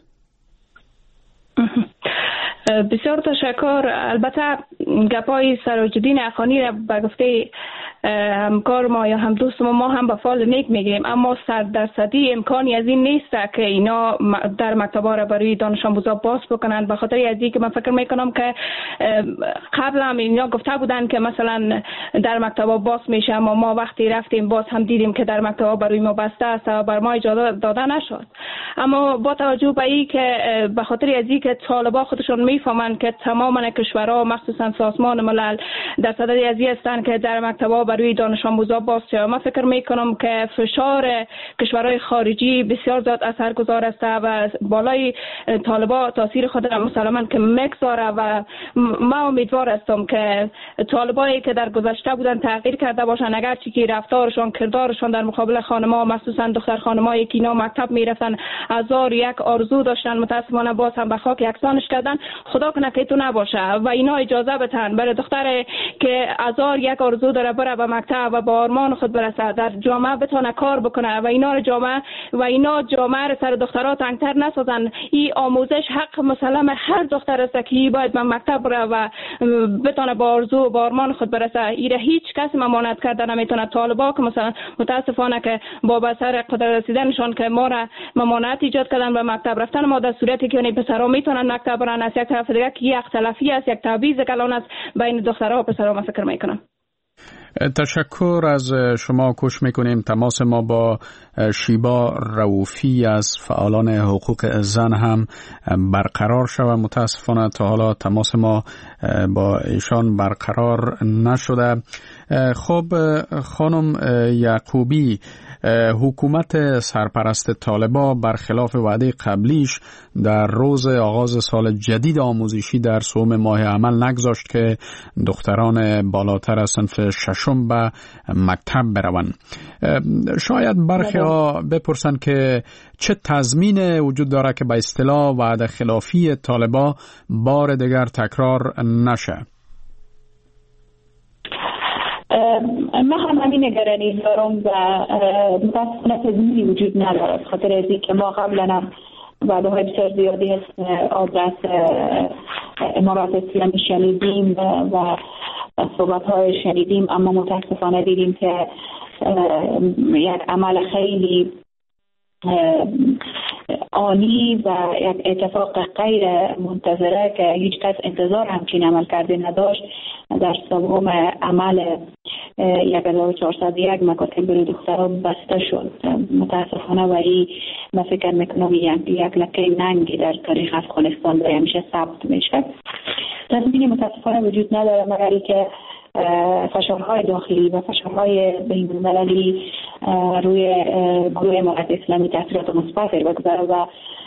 O: بسیار تشکر. البته گپای سراج‌الدین حقانی را به گفته همکار ما یا هم دوست ما هم به فال نیک میگیریم، اما 100% امکانی از این نیست که اینا در مکتبا را برای دانش آموزا باز بکنند، به خاطر از اینکه من فکر میکنم که قبل هم اینا گفته بودن که مثلا در مکتبا باز میشه، اما ما وقتی رفتیم باز هم دیدیم که در مکتبا برای ما بسته است و بر ما اجازه داده نشد. اما با توجه به این که به خاطر از اینکه طالبان خودشون میفهمند که تمام کشورها مخصوصا سازمان ملل در صدد از این هستند که در مکتبا برای دانش آموزا باز شه، من فکر میکنم که فشار کشورهای خارجی بسیار زیاد اثرگذار است و بالای طالبان تاثیر خود را مسلماً که میگذاره و من امیدوار هستم که طالبانی که در گذشته بودن تغییر کرده باشن، اگرچه که رفتارشان کردارشان در مقابل خانم‌ها مخصوصا دختر خانم‌هایی که اینا مکتب میرفتن 1001 آرزو داشتن، متاسفانه باز هم به خاک یکسانش کردن. خدا کنه که تو نباشه و اینا اجازه بدن برای دختر که 1001 آرزو داره بره به مکتب و با آرمان خود برسه در جامعه بتونه کار بکنه و اینا جامعه رو سر دخترها تنگتر نسازن. این آموزش حق مسلم هر دختر است که باید به مکتب بره و بتونه با آرزو و با آرمان خود برسه. ایره هیچ کسی ممانعت کرده نمیتونه. طالبا که مثلا متاسفانه که با بسر قدرت رسیدنشان که ما را ممانعت ایجاد کردن به مکتب رفتن، ما در صورتی که پسرها میتونن مکتب برن، از یک طرف دیگه که یک اختلافی است، یک تبعیض کلان است بین دخترها و پسرها، من فکر میکنم.
E: تشکر از شما. کوشش میکنیم تماس ما با شیبا رؤوفی از فعالان حقوق زن هم برقرار شود. متاسفانه تا حالا تماس ما با ایشان برقرار نشده. خب خانم یعقوبی، حکومت سرپرست طالبان برخلاف وعده قبلیش در روز آغاز سال جدید آموزشی در سوم ماه عمل نگذاشت که دختران بالاتر از صنف ششم به مکتب بروند. شاید برخی ها بپرسن که چه تضمین وجود داره که به اصطلاح وعده خلافی طالبان بار دیگر تکرار نشه؟
O: من هم همین نگرانی دارم و متاسفانه تضمینی وجود نداره، خاطر از اینکه ما قبلا وعده های بسیار زیادی از آدرس امارات اسلامی شنیدیم و صحبت های شنیدیم، اما متاسفانه دیدیم که یک عمل خیلی آنی و یک اتفاق غیر منتظره که هیچ کس انتظار همچین عمل کرده نداشت در سوم عمل 1401 مکاتب برای دختران بسته شد. متاسفانه ولی من فکر میکنم یک لکه ننگی در تاریخ افغانستان برای همیشه ثبت میشه. تضمینی متاسفانه وجود نداره مگر اینکه فشارهای داخلی و فشارهای بین‌المللی روی گروه امارت اسلامی تاثیرات مثبت بگذاره و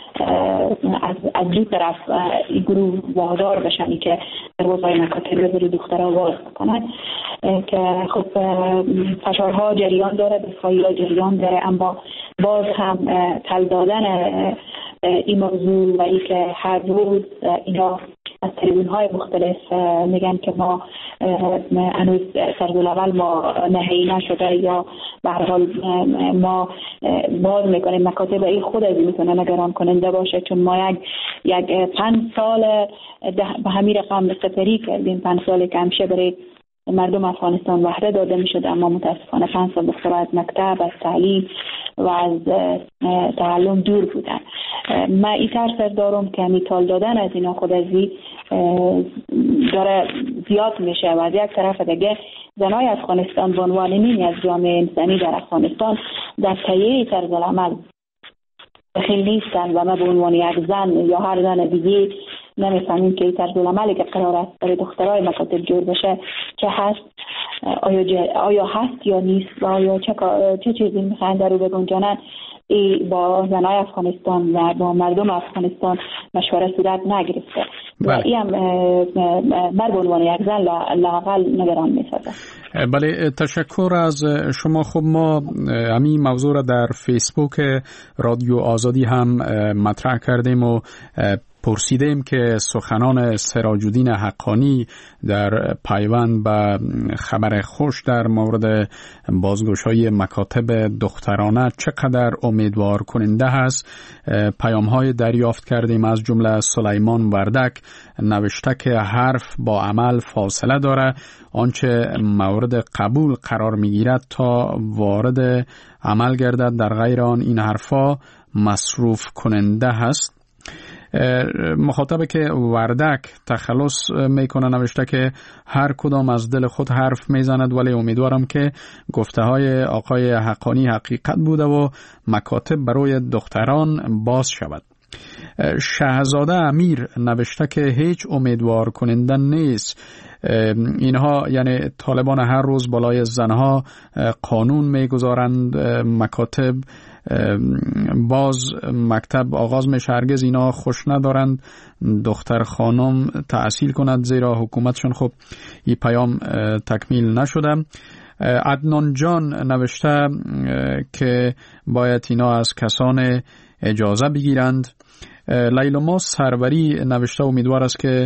O: از دو طرف این گروه وادار بشن که دروازه‌های مکاتب برای دخترها باز کنند که خب فشارها جریان داره، دفاعی‌ها جریان داره، اما باز هم تل دادن این موضوع و اینکه هر روز اینا از تریبون‌های مختلف میگن که ما هنوز سرزالاول ما نهایی نشده یا به هر حال ما باز میکنیم مکاتب این خود از میتونه نگران کننده باشه، چون ما یک 5 سال به همین رقم سپری کردیم، 5 سال که همیشه برای مردم افغانستان وحده داده میشد، اما متاسفانه 5 سال دخترها از مکتب، از تعلیم و از تعلم دور بودن. من این ترس دارم که میتال دادن از اینا خودازی داره زیاد میشه و از یک طرف دیگه زنای افغانستان به عنوان نیمی از جامعه انسانی در افغانستان در تهیه طرز العمل دخیل نیستن و ما به عنوان یک زن یا هر زن دیگه نمیفهمیم که این طرز العملی که قرار است برای دخترای مکاتب جور بشه چه هست، آیا هست یا نیست و آیا چه چیزی میخواین در رو بگنجانن. با زنای افغانستان و با مردم افغانستان مشوره صورت نگرفته و این هم من به عنوان یک زن لااقل نگران میسازه.
E: بله، تشکر از شما. خب ما همین موضوع را در فیسبوک رادیو آزادی هم مطرح کردیم و پرسیدیم که سخنان سراج الدین حقانی در پیوند به خبر خوش در مورد بازگشایی مکاتب دخترانه چقدر امیدوار کننده هست. پیام‌های دریافت کردیم از جمله سلیمان وردک نوشته که حرف با عمل فاصله داره، آنچه مورد قبول قرار میگیرد تا وارد عمل گردد، در غیر آن این حرفا مصروف کننده هست. مخاطب که وردک تخلص میکنه نوشته که هر کدام از دل خود حرف میزند، ولی امیدوارم که گفته های آقای حقانی حقیقت بوده و مکاتب برای دختران باز شود. شهزاده امیر نوشته که هیچ امیدوار کننده نیست. اینها یعنی طالبان هر روز بالای زنها قانون میگذارند، مکاتب باز مکتب آغاز میشه، هرگز اینا خوش ندارند دختر خانم تحصیل کند زیرا حکومتشون. خب این پیام تکمیل نشده. عدنان جان نوشته که باید اینا از کسان اجازه بگیرند. لیلا سروری نوشته امیدوار است که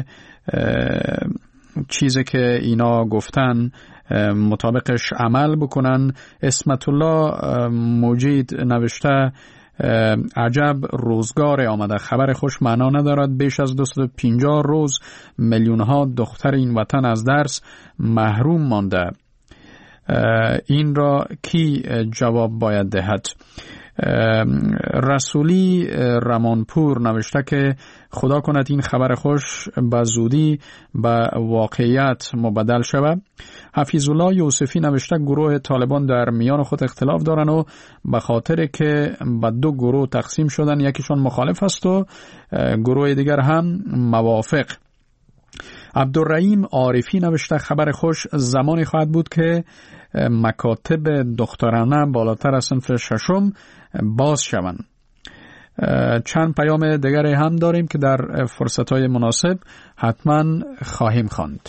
E: چیزی که اینا گفتن مطابقش عمل بکنن. اسمت الله مجید نوشته عجب روزگار آمده، خبر خوش معنا ندارد، بیش از 250 روز میلیون ها دختر این وطن از درس محروم مانده، این را کی جواب باید دهد؟ رسولی رمانپور نوشته که خدا کند این خبر خوش به زودی به واقعیت مبدل شود. حفیظ الله یوسفی نوشته گروه طالبان در میان خود اختلاف دارن و به خاطر که به دو گروه تقسیم شدن، یکیشون مخالف است و گروه دیگر هم موافق. عبدالرحیم عارفی نوشته خبر خوش زمانی خواهد بود که مکاتب دخترانه بالاتر از صنف ششم باز شوند. چند پیام دیگری هم داریم که در فرصتهای مناسب حتما خواهیم خواند.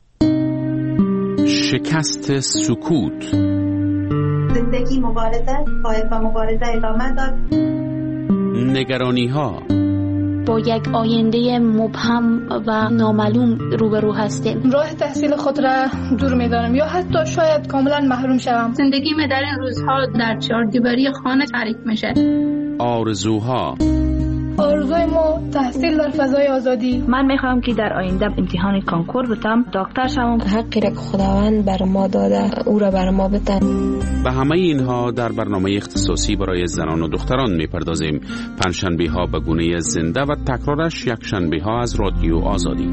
P: شکست سکوت.
Q: زندگی مبارزه، باید با مبارزه ادامه داد.
P: نگرانی ها.
R: با یک آینده مبهم و نامعلوم روبرو هستیم.
S: راه تحصیل خود را دور می‌دانم یا حتی شاید کاملا محروم شوم.
R: زندگی من در این روزها در چهاردیواری خانه تعریف میشه.
P: آرزوها.
S: آرزوی ما تحصیل در فضای آزادی.
T: من میخوام که در آینده امتحان کانکور بتم، دکتر شوم.
C: حقی را که خداوند بر ما داده او را بر ما بده.
P: به همه اینها در برنامه اختصاصی برای زنان و دختران میپردازیم. پنجشنبه ها به گونه زنده و تکرارش یک شنبه ها از رادیو آزادی.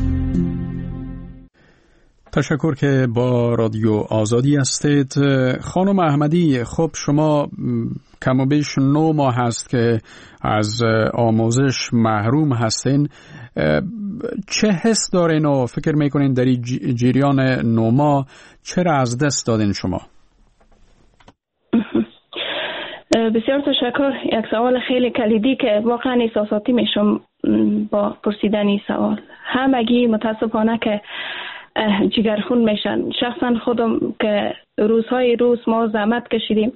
E: تشکر که با رادیو آزادی هستید. خانم احمدی، خب شما کم و بیش 9 ماه هست که از آموزش محروم هستین. چه حس دارین و فکر میکنین در این جریان 9 ماه چرا از دست دادین شما؟
O: بسیار تشکر. یک سوال خیلی کلیدی که واقعا احساساتی میشم با پرسیدن این سوال. همگی متاسفانه که جگرخون میشن. شخصا خودم که روزهای روز ما زحمت کشیدیم.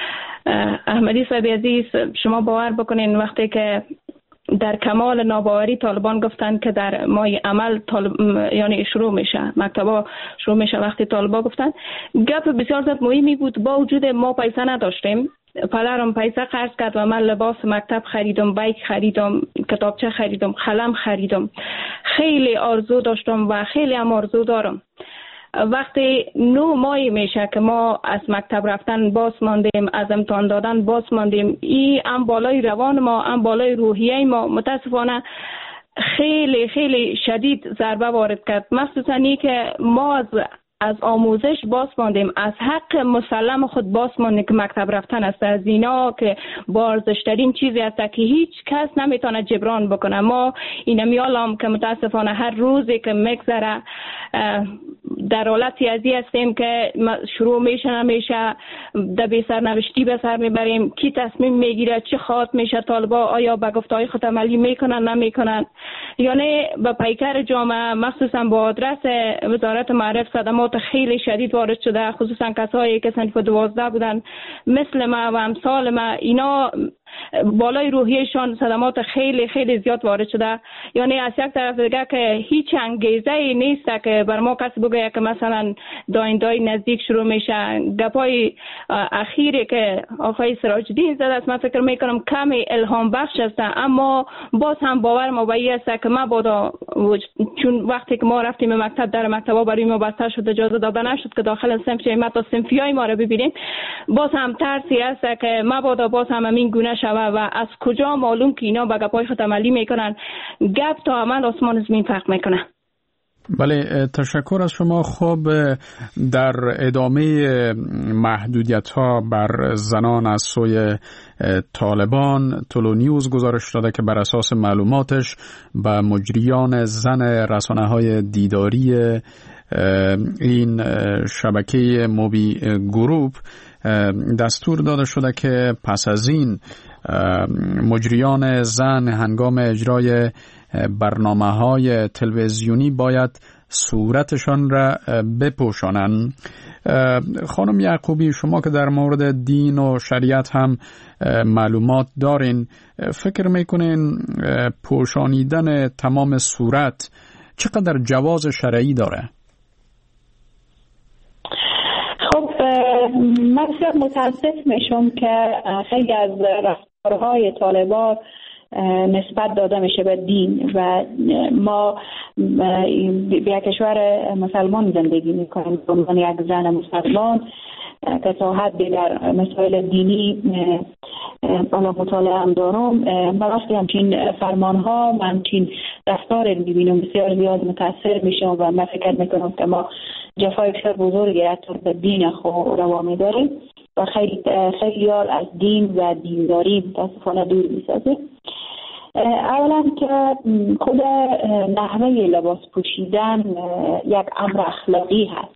O: احمدی صاحب عزیز، شما باور بکنین وقتی که در کمال ناباوری طالبان گفتن که در ماه عمل یعنی شروع میشه، مکتبا شروع میشه، وقتی طالبان گفتن گپ بسیار زیاد مهمی بود. با وجود ما پیسه نداشتیم، پدرم پیسه قرض کرد و من لباس مکتب خریدم، بایک خریدم، کتابچه خریدم، قلم خریدم. خیلی آرزو داشتم و خیلی هم آرزو دارم. وقتی 9 ماهی میشه که ما از مکتب رفتن باز ماندیم، از امتحان دادن باز ماندیم، این هم بالای روان ما، هم بالای روحیه ما متاسفانه خیلی خیلی شدید ضربه وارد کرد. مخصوصا این که ما از آموزش باز ماندیم، از حق مسلم خود باز ماندیم که مکتب رفتن است. از اینا که بارزشترین چیزی است که هیچ کس نمیتونه جبران بکنه. ما این میالم که متاسفانه هر روزی که میگذره در حالتی ازی هستیم که شروع میشه نمیشه، دبی سرنوشتی به سر میبریم، کی تصمیم میگیره، چه خواهد میشه، طالبا آیا به گفتهای خود عملی میکنن نمیکنن. یعنی به پیکر جامعه مخصوصا با آدرس وزارت معارف صدمات خیلی شدید وارد شده، خصوصا کسایی که صنف 12 بودن مثل ما و امثال ما. اینا بالای روحیشان صدمات خیلی خیلی زیاد وارد شده. یعنی از یک طرف دیگه که هیچ انگیزه‌ای نیست که بر ما کسی بگه که مثلا دایندای نزدیک شروع میشه. گپای اخیری که آقای سراج‌الدین زده است من فکر میکنم کمی الهام بخش است، اما باز هم باور ما به این است که مبادا، چون وقتی که ما رفتیم مکتب در مکتبا برای ما بسته شد، اجازه داده نشد که داخل صنف شیم تا صنفیای ما رو ببینیم. باز هم ترسی است که مبادا باز هم همین گونه شوه و از کجا معلوم که اینا به گپای خود عملی میکنن. گپ تا عمل آسمان زمین فرق میکنه.
E: بله، تشکر از شما. خب در ادامه محدودیت ها بر زنان از سوی طالبان، تولو نیوز گزارش داده که بر اساس معلوماتش به مجریان زن رسانه های دیداری این شبکه موبی گروپ دستور داده شده که پس از این مجریان زن هنگام اجرای برنامه‌های تلویزیونی باید صورتشان را بپوشانند. خانم یعقوبی، شما که در مورد دین و شریعت هم معلومات دارین، فکر میکنین پوشانیدن تمام صورت چقدر جواز شرعی داره؟
U: خب من بسیار متاسف میشم که خیلی از رفتارهای طالبان نسبت داده میشه به دین و ما به یک کشور مسلمان زندگی میکنیم. به عنوان یک زن مسلمان که تا حدی در مسائل دینی بالا مطالعه هم دارم. وقتی همچین فرمان ها و همچین رفتار میبینم بسیار زیاد متاثر میشم و من فکر میکنم که ما جفای بسیار بزرگی از طرف دین خود روا میداریم و خیلی از دین و دینداری متاسفانه دور میسازه. اولا که خود نحوه لباس پوشیدن یک امر اخلاقی هست،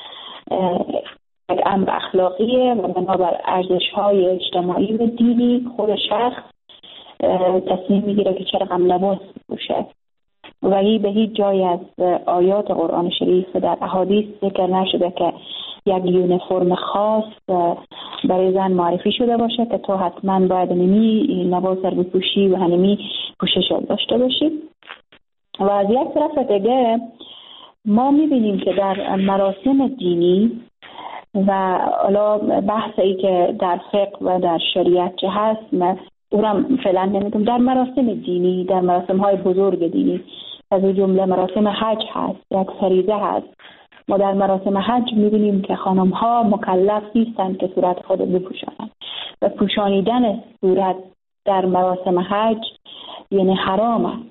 U: یک امر اخلاقیه و بنابر ارزش‌های اجتماعی و دینی خود شخص تصمیم میگیره که چرا هم لباس بپوشه و به هیچ جای از آیات قرآن شریف در احادیث ذکر نشده که یک یونیفرم خاص برای زن معرفی شده باشه که تو حتما باید نمی لباس رو بپوشی و نمی پوشش داشته باشی. و از یک طرف دیگه ما میبینیم که در مراسم دینی و حالا بحثی که در فقه و در شریعت چه هست من اونم فعلا نمیدونم، در مراسم دینی، در مراسم های بزرگ دینی از جمله مراسم حج هست، یک فریضه هست. ما در مراسم حج می‌بینیم که خانم ها مکلف نیستند که صورت خود بپوشانند و پوشانیدن صورت در مراسم حج یعنی حرام است.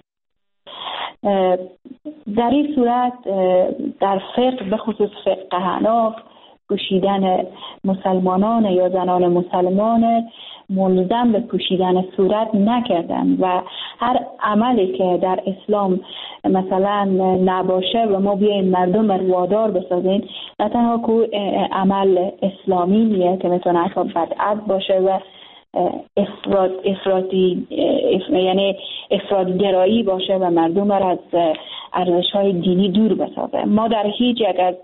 U: در این صورت در فقه به خصوص فقه حناف پوشیدن مسلمانان یا زنان مسلمان ملزم به پوشیدن صورت نکردن و هر عملی که در اسلام مثلا نباشه و ما بیایم مردم رو وادار بسازین، نه تنها که عمل اسلامی نیه که میتونه حتی بدعت باشه و یعنی افراط‌گرایی باشه و مردم رو از ارزش‌های دینی دور بسازه. ما در هیچ یک از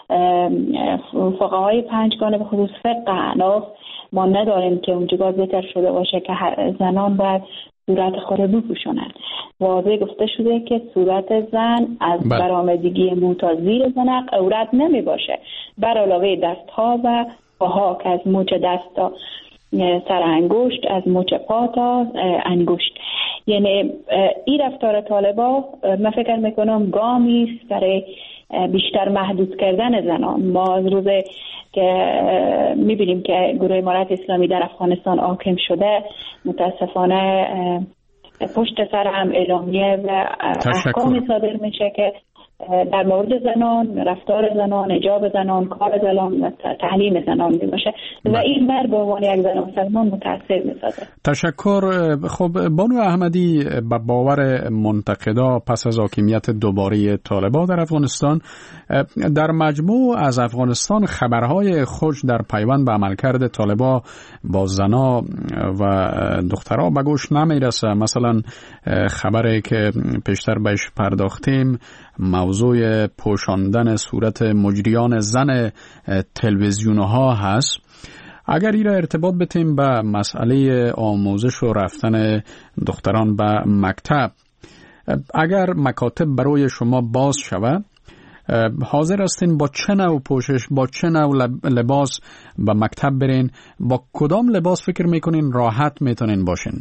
U: فقهای پنجگانه به خصوص فقه حناف ما نداریم که اونجا ذکر شده باشه که زنان باید صورت خود بپوشونند. واضح گفته شده که صورت زن از برآمدگی مو تا زیر زنق عورت نمی باشه، بر علاوه دستها و پاها که از مچ دست تا سر انگشت، از مچ پا تا انگشت. یعنی این رفتار طالبا من فکر میکنم گامی است برای بیشتر محدود کردن زنان. ما از روز که میبینیم که گروه امارت اسلامی در افغانستان حاکم شده متاسفانه پشت سر هم اعلامیه و احکامی صادر میشه که در مورد زنان، رفتار زنان، حجاب زنان، کار زنان و تعلیم زنان میباشه و این بر به عنوان یک زن مسلمان متاثر میسازه.
E: تشکر. خب بانو احمدی، به باور منتقدا پس از حاکمیت دوباره طالبان در افغانستان در مجموع از افغانستان خبرهای خوش در پیوند به عملکرد طالبان با زنا و دخترها به گوش نمیرسه. مثلا خبری که پیشتر بهش پرداختیم موضوع پوشاندن صورت مجریان زن تلویزیونها هست. اگر این را ارتباط بتیم به مسئله آموزش و رفتن دختران به مکتب، اگر مکاتب برای شما باز شود حاضر هستین با چه نوع پوشش، با چه نوع لباس به مکتب برین؟ با کدام لباس فکر میکنین راحت میتونین باشین؟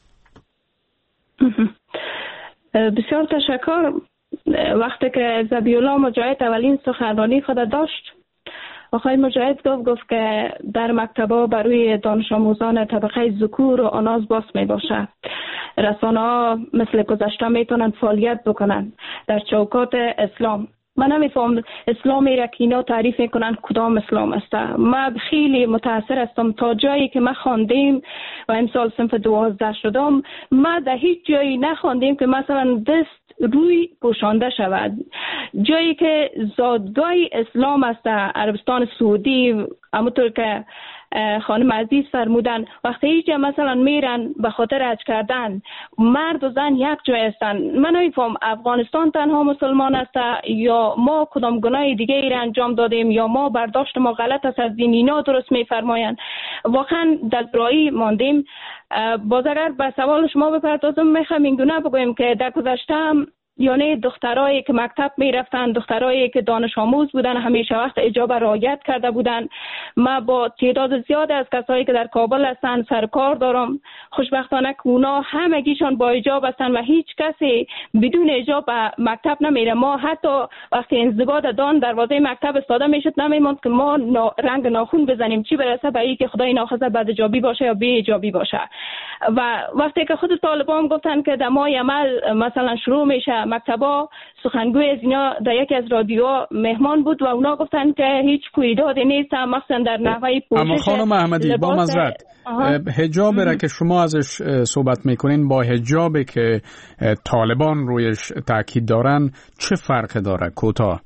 O: بسیار تشکر. وقتی که ذبیحالله مجاهد اولین سخنرانی خود داشت، آقای مجاهد گفت که در مکتب‌ها برای دانش آموزان طبقه ذکور و آناز باز می باشه. رسانه‌ها مثل گذشته میتونن فعالیت بکنن در چوکات اسلام. من نمیفهم اسلامی را که اینا تعریف میکنن کدام اسلام است. من خیلی متاثر هستم. تا جایی که ما خواندیم و امسال صنف 12 شدم، ما در هیچ جایی نخواندیم که مثلا دست روی پوشانده شود. جایی که زادگاه اسلام است عربستان سعودی، همونطور که خانم عزیز فرمودن، وقتی اینجا مثلا میرن به خاطر حج کردن، مرد و زن یک جای هستن. من نمیفهم افغانستان تنها مسلمان است یا ما کدام گناه دیگه ای را انجام دادیم یا ما برداشت ما غلط است از دین. اینا درست میفرمایند. واقعا دلبرایی ماندیم. باز اگر به سوال شما بپردازم میخوام این گونه بگویم که در گذشته یعنی دخترایی که مکتب میرفتن، دخترایی که دانش آموز بودن، همیشه وقت حجاب رعایت کرده بودن. ما با تعداد زیاد از کسایی که در کابل هستن سرکار دارم. خوشبختانه که اونا همگیشان با حجاب هستن و هیچ کسی بدون حجاب مکتب نمیره. ما حتی وقتی انضباط دان دروازه مکتب استاده میشد نمیموند که ما رنگ ناخون بزنیم، چی برسه به این که خدای ناخواسته بد حجابی باشه یا بی حجابی باشه. و وقتی که خود طالبان گفتن که در ماه عمل مثلا شروع میشه مکتبا، سخنگوی از اینا در یکی از رادیوها مهمان بود و اونا گفتن که هیچ کویدادی نیست، مخصوصا در نحوه پوشش.
E: اما خانم احمدی با مزرد حجاب را که شما ازش صحبت میکنین با حجابی که طالبان رویش تاکید دارن چه فرق داره کوتاه؟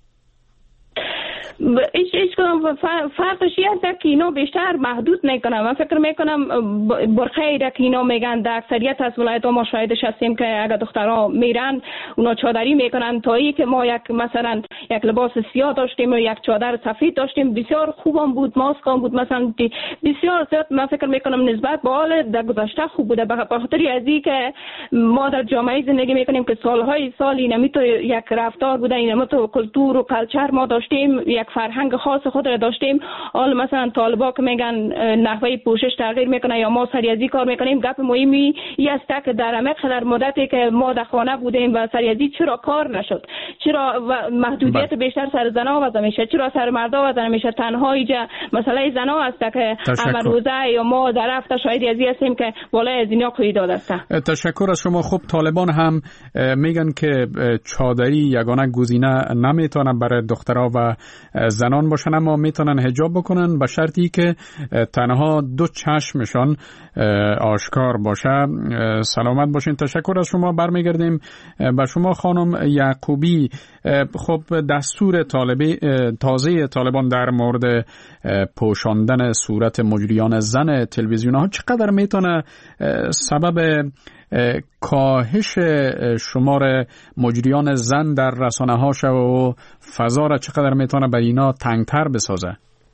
O: هیچ کنم فرقش یک که اینا بیشتر محدود نکنم. من فکر میکنم برخی که اینا میگن در اکثریت از ولایت ها ما شاهدش هستیم که اگر دخترها میرن اونا چادری میکنن، تا ای که ما مثلا یک لباس سیاه داشتیم و یک چادر سفید داشتیم، بسیار خوبم بود، ماسکم بود، مثلا بسیار زیاد من فکر میکنم نسبت به حال در گذشته خوب بوده. به خاطر از این که ما در جامعه زندگی میکنیم که سالهای سال اینمی تو یک رفتار بوده، اینمی تو کلتور و کلچر ما داشتیم، یک فرهنگ خاص خود را داشتیم. حالا مثلا طالبا که میگن نحوه پوشش تغییر میکنه یا ما سریازی کار میکنیم، گپ مهمی این است که در عمق در مدتی که ما در خانه بودیم و سریازی چرا کار نشد، چرا محدودیت بیشتر سر زنا وضع میشه، چرا سر مردا وضع میشه. تنها اینجا مسئله زنا است که امروزه یا ما در هفته شاهدی از این هستیم که بالای از اینا قیداد است.
E: تشکر از شما. خب طالبان هم میگن که چادری یگانه گزینه نمیتونه برای دخترها و زنان باشن، اما میتونن حجاب بکنن به شرطی که تنها دو چشمشان آشکار باشه. سلامت باشین. تشکر از شما. برمیگردیم به شما خانم یعقوبی. خب دستور تازه طالبان در مورد پوشاندن صورت مجریان زن تلویزیون ها چقدر میتونه سبب کاهش شمار مجریان زن در رسانه ها شد و فضا را چقدر میتونه به اینا تنگتر بسازه؟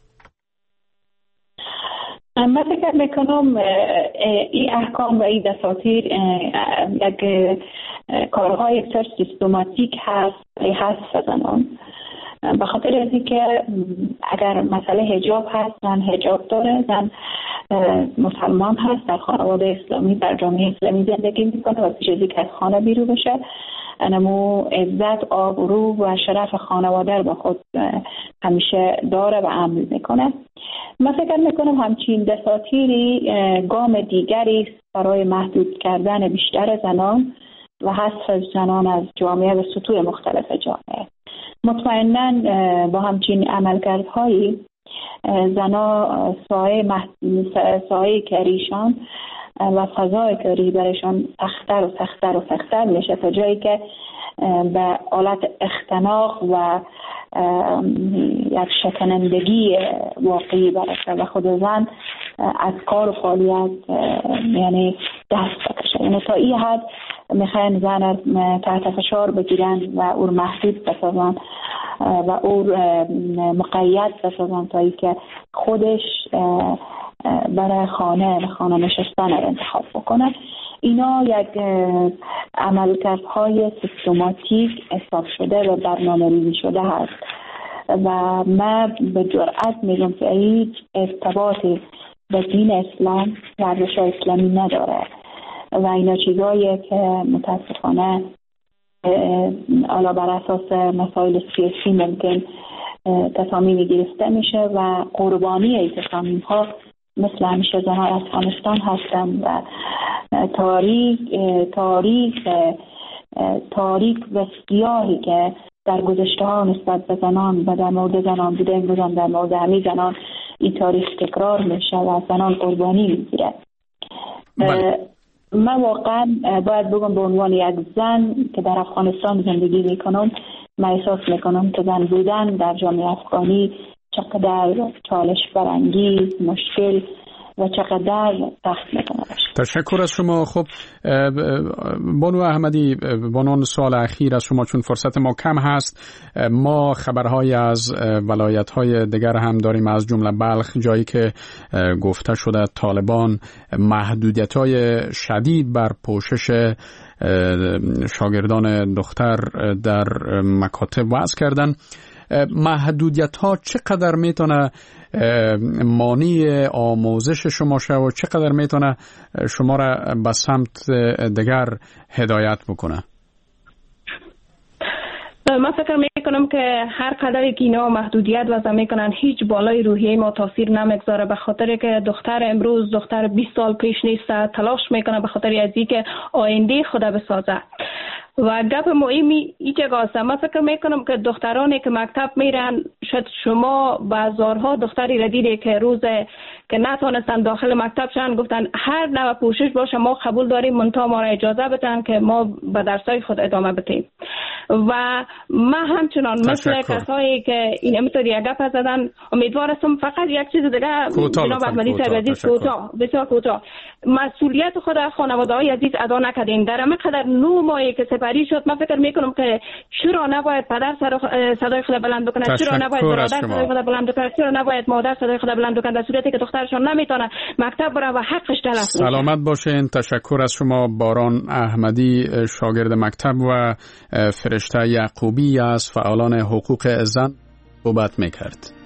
U: من فکر میکنم این احکام و این دساتیر یک کارهای بسیار سیستماتیک هست زنان، به خاطر از اینکه اگر مسئله حجاب هست، زن حجاب داره، زن مسلمان هست، در خانواده اسلامی در جامعه اسلامی زندگی میکنه و پیش از اینکه از خانه بیرون بشه انمو عزت، آبرو و شرف خانواده رو با خود همیشه داره و عمل میکنه. من فکر میکنم همچین دساتیری گام دیگری است برای محدود کردن بیشتر زنان و حذف زنان از جامعه و سطوح مختلف جامعه. مطمئناً با همچین عملکردهایی زنا سایه کریشان و فضای کاری برایشان سخت‌تر و سخت‌تر و سخت‌تر میشه تا جایی که به حالت اختناق و یک شکنندگی واقعی برسه و خود زن از کار و فعالیت یعنی دست بکشه. یعنی تا این حد میخواین زن تحت فشار بگیرن و او محدود بسازن و او مقید بسازن تا ای که خودش برای خانه نشستن انتخاب بکنه. اینا یک عملکردهای سیستماتیک حساب شده و برنامه‌ریزی شده هست و من به جرئت میگم که هیچ ارتباطی به دین اسلام و ارزش اسلامی نداره و اینا چیزاییه که متاسفانه حالا بر اساس مسائل سیاسی ممکن تصامیم گرفته میشه و قربانی این تصامیم ها مثل همیشه زنان افغانستان هستن و تاریک و سیاهی که در گذشته ها نسبت به زنان و در مورد زنان بوده امروز هم در مورد همین زنان این تاریخ تکرار میشه و زنان قربانی میگیره. من واقعا باید بگم به عنوان یک زن که در افغانستان زندگی میکنم من احساس میکنم که زن بودن در جامعه افغانی چقدر چالش برانگیز، مشکل و چقدر سخت میتونه باشه.
E: تشکر از شما. خب بانو احمدی، بانون سوال اخیر از شما چون فرصت ما کم هست. ما خبرهای از ولایت‌های دیگر هم داریم، از جمله بلخ، جایی که گفته شده طالبان محدودیت‌های شدید بر پوشش شاگردان دختر در مکاتب وضع کردن. محدودیت ها چقدر میتونه مانع آموزش شما شه و چقدر میتونه شما را به سمت دیگر هدایت بکنه؟
O: من فکر میکنم که هر قدری که اینا محدودیت وضع میکنن هیچ بالای روحیه ما تاثیر نمیگذاره، به خاطر که دختر امروز دختر 20 سال پیش نیست، تلاش میکنه به خاطر از اینکه آینده خود بسازه. و گپ مهمی این جگاست. من فکر میکنم که دخترانی که مکتب میرن، شاید شما بازارها دختری را دیده که روز که نتونستن داخل مکتب شن گفتن هر نوع پوشش باشه ما قبول داریم، منتها ما را اجازه بدن که ما به درسای خود ادامه بدیم. و من همچنان مثل کسایی که این امطور یک گپ زدن، امیدوارم فقط یک چیز دیگه جناب احمدی صاحب عزیز بسیار کوتاه، مسئولیت خود خانواده‌های عزیز ادا نکردین. در همه قدر 9 ماهی که سپری شد، من فکر میکنم که چرا نباید پدر صدای خود بلند بکنه، چرا نباید برادر صدای خود بلند بکنه، چرا نباید مادر صدای خود بلند بکنه در صورتی که دخترشون نمیتونه مکتب بره و حقش تلف میشه.
E: سلامت باشین. تشکر از شما. باران احمدی، شاگرد مکتب، و فرشته یعقوبی از فعالان حقوق زن صحبت میکرد.